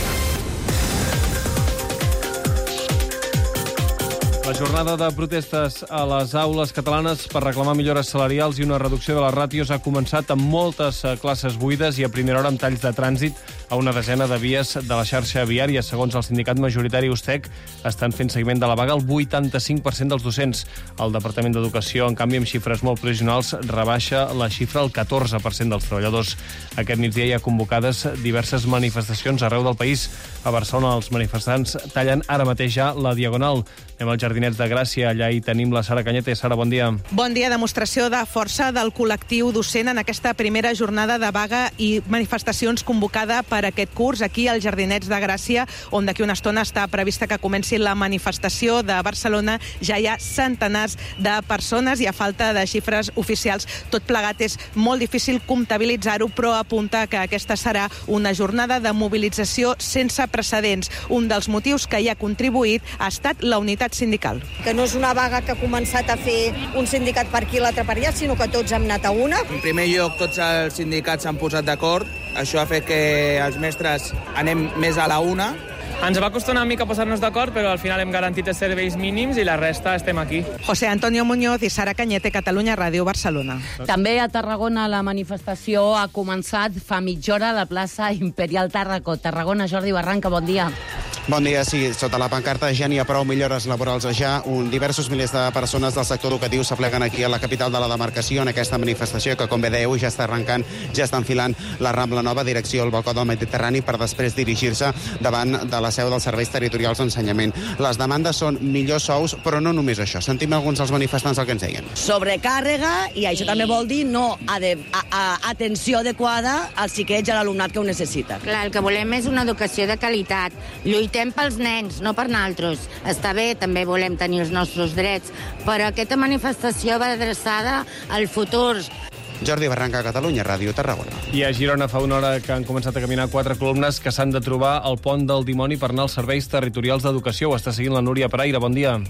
La jornada de protestes a les aules catalanes per reclamar millores salarials i una reducció de les ràtios ha començat amb moltes classes buides i a primera hora amb talls de trànsit a una desena de vies de la xarxa viària. Segons el sindicat majoritari USTEC, estan fent seguiment de la vaga el vuitanta-cinc per cent dels docents. El Departament d'Educació, en canvi, amb xifres molt provisionals, rebaixa la xifra al catorze per cent dels treballadors. Aquest migdia hi ha convocades diverses manifestacions arreu del país. A Barcelona, els manifestants tallen ara mateix ja la Diagonal. Anem als Jardinets de Gràcia, allà hi tenim la Sara Cañete. Sara, bon dia. Bon dia. Demostració de força del col·lectiu docent en aquesta primera jornada de vaga i manifestacions convocada per aquest curs aquí als Jardinets de Gràcia, on d'aquí una estona està prevista que comenci la manifestació de Barcelona. Ja hi ha centenars de persones i a falta de xifres oficials. Tot plegat és molt difícil comptabilitzar-ho, però apunta que aquesta serà una jornada de mobilització sense precedents. Un dels motius que hi ha contribuït ha estat la unitat sindical. Que no és una vaga que ha començat a fer un sindicat per aquí i l'altre per allà, sinó que tots hem anat a una. En primer lloc, tots els sindicats s'han posat d'acord. Això ha fet que els mestres anem més a la una. Ens va costar una mica posar-nos d'acord, però al final hem garantit els serveis mínims i la resta estem aquí. José Antonio Muñoz i Sara Cañete, Catalunya Ràdio, Barcelona. També a Tarragona la manifestació ha començat fa mitja hora a la plaça Imperial Tàrraco. Tarragona, Jordi Barranca, bon dia. Bon dia, sí. Sota la pancarta ja n'hi ha prou millores laborals ja. Un, diversos milers de persones del sector educatiu s'apleguen aquí a la capital de la demarcació en aquesta manifestació que, com bé dèieu, ja està arrencant, ja està enfilant la Rambla Nova, direcció al balcó del Mediterrani, per després dirigir-se davant de la seu dels serveis territorials d'ensenyament. Les demandes són millors sous, però no només això. Sentim alguns dels manifestants el que ens deien. Sobrecàrrega, i això també vol dir no a de, a, a, atenció adequada al xiquets i a l'alumnat que ho necessita. Clar, el que volem és una educació de qualitat. Lluitem pels nens, no per naltros. Està bé, també volem tenir els nostres drets, però aquesta manifestació va adreçada al futur. Jordi Barranca, Catalunya Ràdio, Tarragona. I a Girona fa una hora que han començat a caminar quatre columnes que s'han de trobar al pont del Dimoni per anar als serveis territorials d'educació. Ho està seguint la Núria Paraire. Bon dia.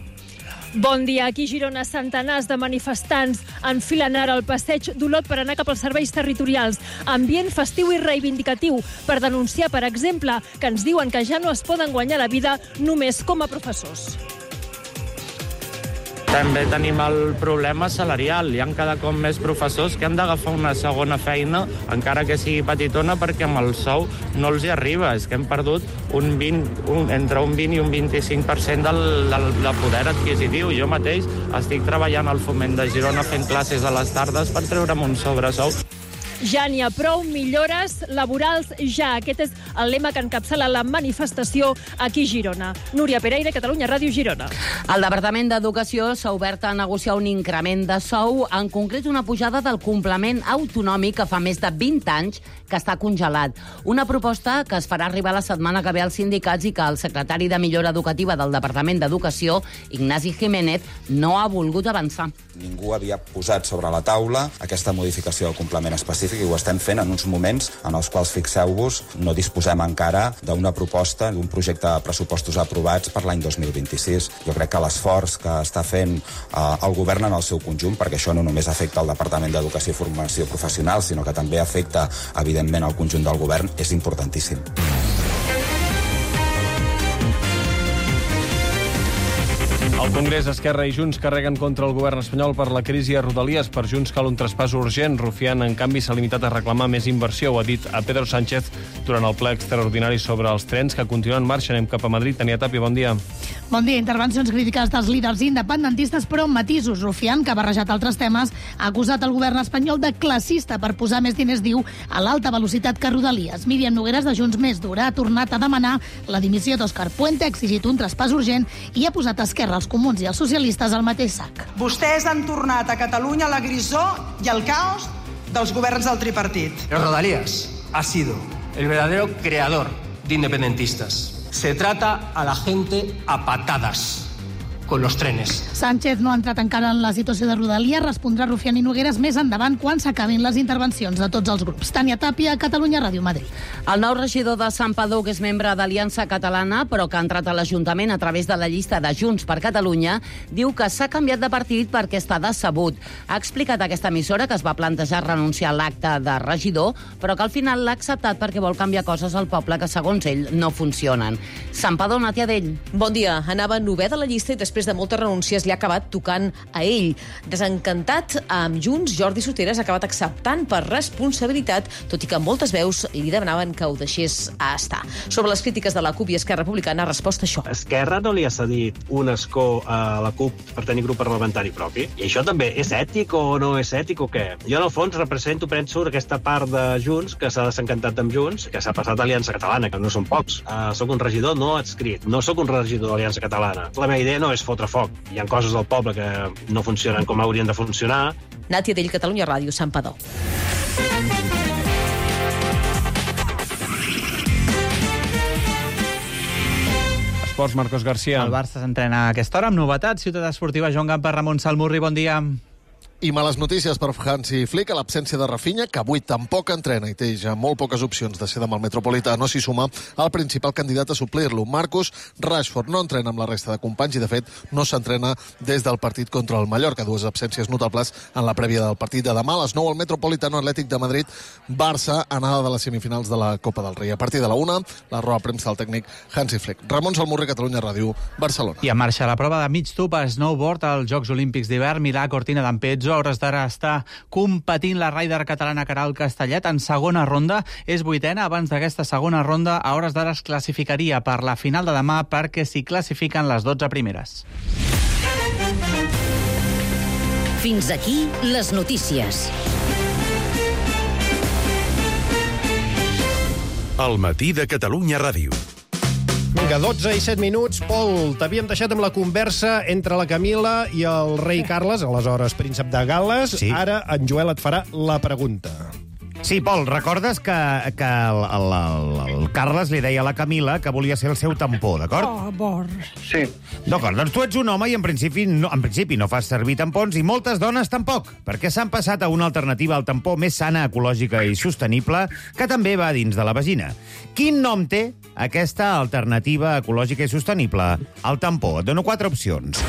Bon dia. Aquí a Girona, centenars de manifestants enfilen ara el passeig d'Olot per anar cap als serveis territorials. Ambient festiu i reivindicatiu per denunciar, per exemple, que ens diuen que ja no es poden guanyar la vida només com a professors. També tenim el problema salarial. Hi ha cada cop més professors que han d'agafar una segona feina, encara que sigui petitona, perquè amb el sou no els hi arriba. És que hem perdut un vint, un, entre un vint i un vint-i-cinc per cent del, del, del poder adquisitiu. Jo mateix estic treballant al Foment de Girona fent classes a les tardes per treure'm un sobresou. Ja n'hi ha prou, millores laborals ja. Aquest és el lema que encapçala la manifestació aquí a Girona. Núria Pereira, Catalunya Ràdio, Girona. El Departament d'Educació s'ha obert a negociar un increment de sou, en concret una pujada del complement autonòmic que fa més de vint anys que està congelat. Una proposta que es farà arribar la setmana que ve als sindicats i que el secretari de Millora Educativa del Departament d'Educació, Ignasi Jiménez, no ha volgut avançar. Ningú havia posat sobre la taula aquesta modificació del complement específic i ho estem fent en uns moments en els quals, fixeu-vos, no disposem encara d'una proposta, d'un projecte de pressupostos aprovats per l'any dos mil vint-i-sis. Jo crec que l'esforç que està fent eh, el govern en el seu conjunt, perquè això no només afecta el Departament d'Educació i Formació Professional, sinó que també afecta, evidentment, el conjunt del govern, és importantíssim. El Congrés, Esquerra i Junts carreguen contra el govern espanyol per la crisi a Rodalies. Per Junts cal un traspàs urgent. Rufián, en canvi, s'ha limitat a reclamar més inversió. Ho ha dit a Pedro Sánchez durant el ple extraordinari sobre els trens que continuen en marxa. Anem cap a Madrid. Tania Tàpia, bon dia. Bon dia. Intervencions crítiques dels líders independentistes, però amb matisos. Rufián, que ha barrejat altres temes, ha acusat el govern espanyol de classista per posar més diners, diu, a l'alta velocitat que Rodalies. Míriam Nogueras, de Junts Més Dura, ha tornat a demanar la dimissió d'Òscar Puente, ha exigit un traspàs urgent i ha posat a Esquerra, els comuns i els socialistes al mateix sac. Vostès han tornat a Catalunya la grisor i el caos dels governs del tripartit. Rodalies ha sido el verdadero creador de independentistas. Se trata a la gente a patadas con los trenes. Sánchez no ha entrat encara en la situació de Rodalies, respondrà Rufián i Nogueras més endavant quan s'acabin les intervencions de tots els grups. Tània Tàpia, Catalunya Ràdio, Madrid. El nou regidor de Santpedor, que és membre d'Aliança Catalana, però que ha entrat a l'Ajuntament a través de la llista de Junts per Catalunya, diu que s'ha canviat de partit perquè està decebut. Ha explicat a aquesta emissora que es va plantejar renunciar a l'acte de regidor, però que al final l'ha acceptat perquè vol canviar coses al poble que, segons ell, no funcionen. Santpedor, Nàtia Dell. Bon dia. Anava novè de la llista i després de moltes renúncies li ha acabat tocant a ell. Desencantat amb Junts, Jordi Soteras ha acabat acceptant per responsabilitat, tot i que moltes veus li demanaven que ho deixés a estar. Sobre les crítiques de la CUP i Esquerra Republicana ha respost això. Esquerra no li ha cedit un escó a la CUP per tenir grup parlamentari propi? I això també és ètic o no és ètic o què? Jo, en el fons, represento, penso, aquesta part de Junts que s'ha desencantat amb Junts, que s'ha passat a Aliança Catalana, que no són pocs. Uh, soc un regidor no adscrit, no soc un regidor d'Aliança Catalana. La meva idea no és fotre foc. Hi ha coses al poble que no funcionen com haurien de funcionar. Nàtia Dell, Catalunya Ràdio, Santpedor. Esports, Marcos García. El Barça s'entrena a aquesta hora amb novetats. Ciutat Esportiva, Joan Gamper, Ramon Salmurri, bon dia. I males notícies per Hansi Flick a l'absència de Rafinha, que avui tampoc entrena i té ja molt poques opcions de ser demà al Metropolità. No s'hi suma el principal candidat a suplir-lo. Marcus Rashford no entrena amb la resta de companys i, de fet, no s'entrena des del partit contra el Mallorca. Dues absències notables en la prèvia del partit de demà. A les nou al Metropolitano Atlètic de Madrid, Barça, anada de les semifinals de la Copa del Rei. A partir de la una, la roda de premsa del tècnic Hansi Flick. Ramon Salmurri, Catalunya Ràdio, Barcelona. I en marxa la prova de mig tub a snowboard als Jocs Olímpics d'hivern. Milà Cortina d'Ampezzo, a hores d'ara està competint la rider catalana Caral Castellet en segona ronda. És vuitena. Abans d'aquesta segona ronda, a hores d'ara es classificaria per la final de demà perquè s'hi classifiquen les dotze primeres. Fins aquí les notícies. El matí de Catalunya Ràdio. Vinga, dotze i set minuts. Pol, t'havíem deixat amb la conversa entre la Camila i el rei Carles, aleshores príncep de Gal·les. Sí. Ara en Joel et farà la pregunta. Sí, Pol, recordes que, que el, el, el, el Carles li deia a la Camila que volia ser el seu tampó, d'acord? Oh, bor. Sí. D'acord, doncs tu ets un home i en principi, no, en principi no fas servir tampons i moltes dones tampoc, perquè s'han passat a una alternativa al tampó més sana, ecològica i sostenible, que també va dins de la vagina. Quin nom té aquesta alternativa ecològica i sostenible? El tampó. Et dono quatre opcions.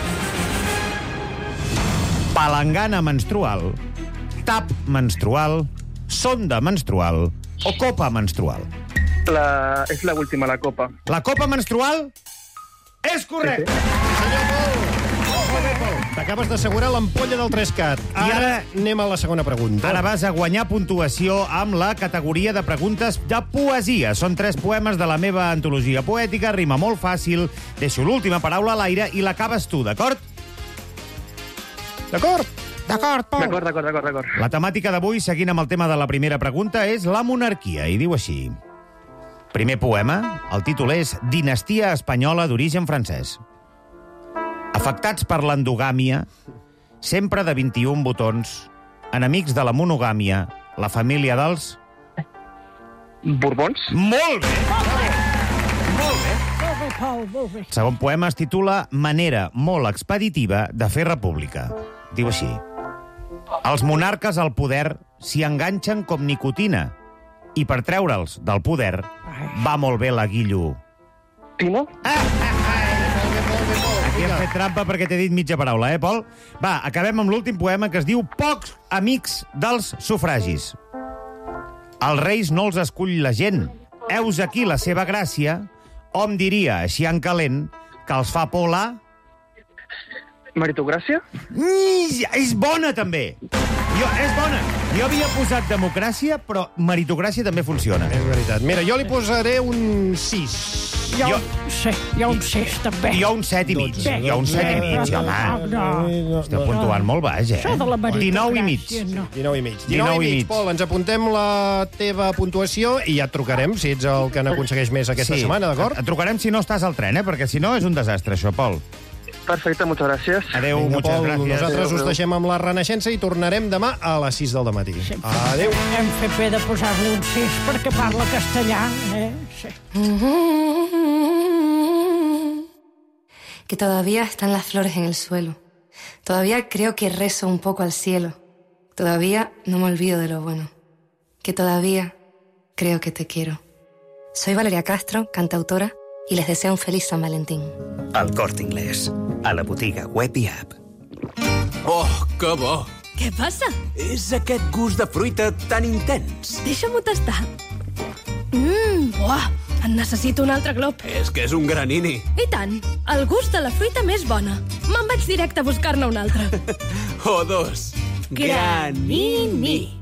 Palangana menstrual, tap menstrual, sonda menstrual o copa menstrual. La, és la última, la copa. La copa menstrual és correcte. Sí, sí. Senyor Pol. Molt bé, Pol. T'acabes d'assegurar l'ampolla del tres cat. Ara, I ara anem a la segona pregunta. Ara vas a guanyar puntuació amb la categoria de preguntes de poesia. Són tres poemes de la meva antologia poètica, rima molt fàcil, deixo l'última paraula a l'aire i l'acabes tu, d'acord? D'acord. D'acord, Pol. D'acord, d'acord, d'acord, d'acord. La temàtica d'avui, seguint amb el tema de la primera pregunta, és la monarquia, i diu així. Primer poema, el títol és Dinastia espanyola d'origen francès. Afectats per l'endogàmia, sempre de vint-i-un botons, enemics de la monogàmia, la família dels... Borbons? Molt bé! Molt bé! Molt bé, Pol, molt bé. El segon poema es titula Manera molt expeditiva de fer república. Diu així. Els monarques al poder s'hi enganxen com nicotina i per treure'ls del poder va molt bé la Guillo. Timo? Aquí hem fet trampa perquè t'he dit mitja paraula, eh, Pol? Va, acabem amb l'últim poema que es diu Pocs amics dels sufragis. Els reis no els escull la gent. Heus aquí la seva gràcia. Hom diria, així en calent, que els fa por la... Meritocràcia? Mm, és bona, també. Jo, és bona. Jo havia posat democràcia, però meritocràcia també funciona. És veritat. Mira, jo li posaré un sis. Jo, jo... Sí, jo un sis, també. Jo un set i mig. Jo un set i mig, home. No, Esteu puntuant molt baix, eh? Això de la meritocràcia, dinou i mig. no. dinou i mig. dinou i mig, Pol, ens apuntem la teva puntuació i ja et trucarem si ets el que n'aconsegueix més aquesta Sí. setmana, d'acord? Et trucarem si no estàs al tren, eh? Perquè si no és un desastre, això, Pol. Perfecte, moltes gràcies. Adéu, Vinga, muchas Pol, gracias. nosaltres Adéu, us adéu. deixem amb la Renaixença i tornarem demà a les sis del matí. Adéu. Hem fet bé de posar-li un sis perquè parla castellà, eh? Sí. Que todavía están las flores en el suelo. Todavía creo que rezo un poco al cielo. Todavía no me olvido de lo bueno. Que todavía creo que te quiero. Soy Valeria Castro, cantautora, y les deseo un feliz San Valentín. El Corte Inglés. A la botiga web i app. Oh, que bo! Què passa? És aquest gust de fruita tan intens. Deixa'm-ho tastar. Mmm, uah, en necessito un altre glob. És que és un granini. I tant, el gust de la fruita més bona. Me'n vaig directe a buscar-ne un altre. O dos. Granini.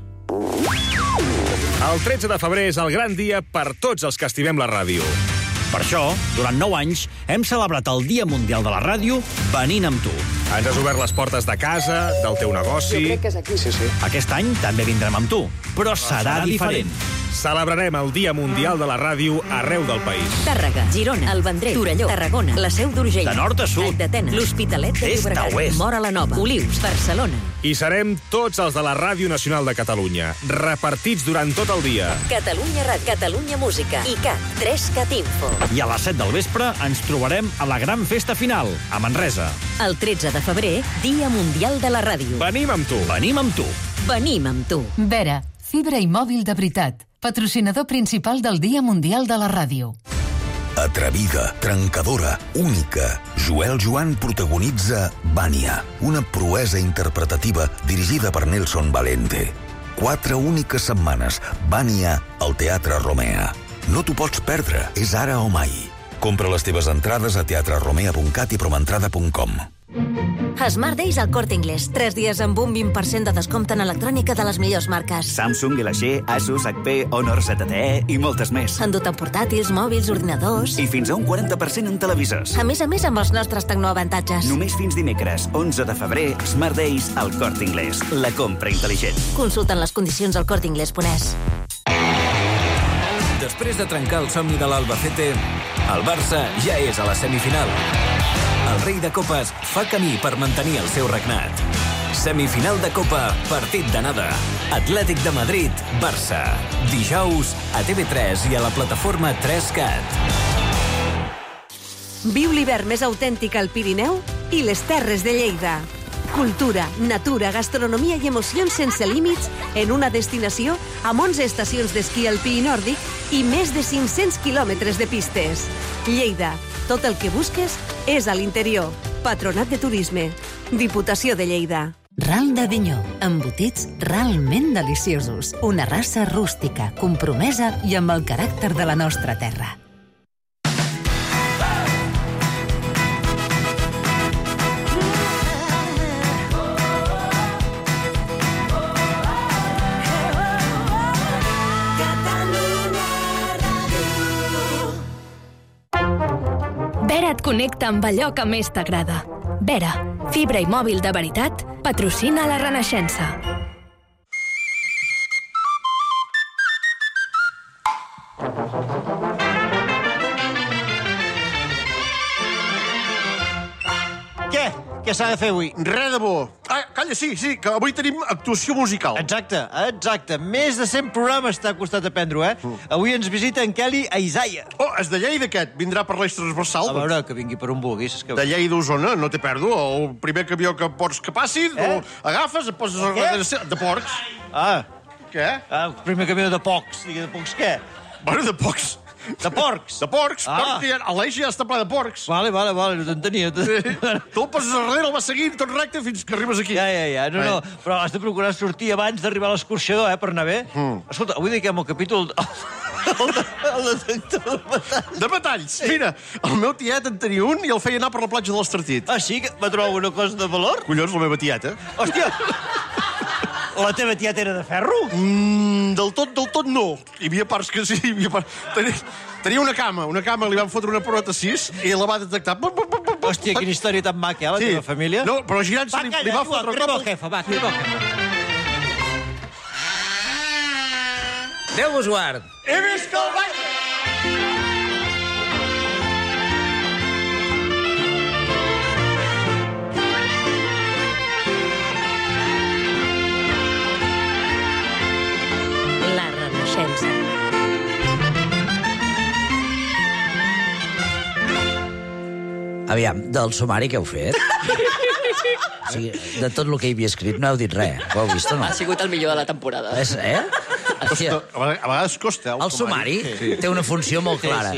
El tretze de febrer és el gran dia per tots els que estimem la ràdio. Per això, durant nou anys, hem celebrat el Dia Mundial de la Ràdio venint amb tu. Ens has obert les portes de casa, del teu negoci... Jo crec que és aquí. Sí, sí. Aquest any també vindrem amb tu, però serà diferent. Celebrarem el Dia Mundial de la Ràdio arreu del país. Tàrrega, Girona, el Vendrell, Torelló, Tarragona, la Seu d'Urgell, De nord a sud, d'Atenes, l'Hospitalet de d'est a Llobregat, oest. Móra la Nova, Olius, Barcelona. I serem tots els de la Ràdio Nacional de Catalunya, repartits durant tot el dia. Catalunya Ràdio, Catalunya Música, I C A T, tres cat Info. I a les set del vespre ens trobarem a la gran festa final, a Manresa. El tretze de febrer, Dia Mundial de la Ràdio. Venim amb tu. Venim amb tu. Venim amb tu. Vera, fibra i mòbil de veritat. Patrocinador principal del Dia Mundial de la Ràdio. Atrevida, trencadora, única. Joel Joan protagonitza Vània, una proesa interpretativa dirigida per Nelson Valente. Quatre úniques setmanes, Vània al Teatre Romea. No t'ho pots perdre, és ara o mai. Compra les teves entrades a teatre romea punt cat i promentrada punt com. Smart Days al Corte Inglés. Tres dies amb un vint per cent de descompte en electrònica de les millors marques. Samsung, L G, Asus, H P, Honor Z T E i moltes més. Endut en portàtils, mòbils, ordinadors... I fins a un quaranta per cent en televisors. A més a més, amb els nostres tecnoavantatges. Només fins dimecres, onze de febrer, Smart Days al Corte Inglés. La compra intel·ligent. Consulten les condicions al corte inglés punt es. Després de trencar el somni de l'Albacete, el Barça ja és a la semifinal. El rei de copes fa camí per mantenir el seu regnat. Semifinal de Copa, partit d'anada. Atlètic de Madrid, Barça. Dijous, a T V tres i a la plataforma tres cat. Viu l'hivern més autèntic al Pirineu i les Terres de Lleida. Cultura, natura, gastronomia i emocions sense límits en una destinació amb onze estacions d'esquí alpí i nòrdic i més de cinc-cents quilòmetres de pistes. Lleida, tot el que busques és a l'interior. Patronat de Turisme. Diputació de Lleida. Ral de Dinyó, embotits realment deliciosos. Una raça rústica, compromesa i amb el caràcter de la nostra terra. Vera et connecta amb allò que més t'agrada. Vera, Fibra i mòbil de veritat patrocina la Renaixença. Què? Què s'ha de fer avui? Res de bo. Ah, calla, sí, sí, que avui tenim actuació musical. Exacte, exacte. Més de cent programes t'ha costat aprendre, eh? Mm. Avui ens visita en Kelly a Isaia. Oh, és de Lleida, aquest. Vindrà per l'eix transversal. A veure, que vingui per on vulguis. Que... De Lleida a Osona, no té pèrdua. El primer camió que pots que passi, eh? Agafes, et poses a darrere... De porcs. Ah. Què? Ah, el primer camió de pocs. Digue, de pocs què? Bueno, de pocs. De porcs? De porcs. Ah. Porcs ja, l'eix ja està ple de porcs. Vale, vale, vale, no t'entenia. Sí. Tu el poses a darrere, el vas seguint tot recte fins que arribes aquí. Ja, ja, ja. No, no, però has de procurar sortir abans d'arribar a l'escorxador, eh, per anar bé. Mm. Escolta, avui dediquem el capítol... El, de, el detector de metalls. De metalls. Mira, el meu tiet en tenia un i el feia anar per la platja de l'Estartit. Ah, sí? Va trobar alguna cosa de valor? Collons, la meva tieta. Hòstia! La teva tieta era de ferro? Mm, del tot, del tot no. Hi havia parts que sí. Hi havia parts... Tenia, tenia una cama, una cama, li van fotre una pròtesi i la va detectar. Hòstia, quina història tan maca, eh, la sí. teva família. No, però girant-se va, li, calla, li va tu, fotre... Crema el jefe, va, crema el jefe. Déu vos guard. He vist que el ball... La Renaixença. Aviam, del sumari que heu fet? O sigui, de tot el que hi havia escrit no heu dit res. Ho heu vist o no? Ha sigut el millor de la temporada. És, eh? Costa, a vegades costa. El, el sumari, sumari sí. té una funció molt clara. Sí, sí.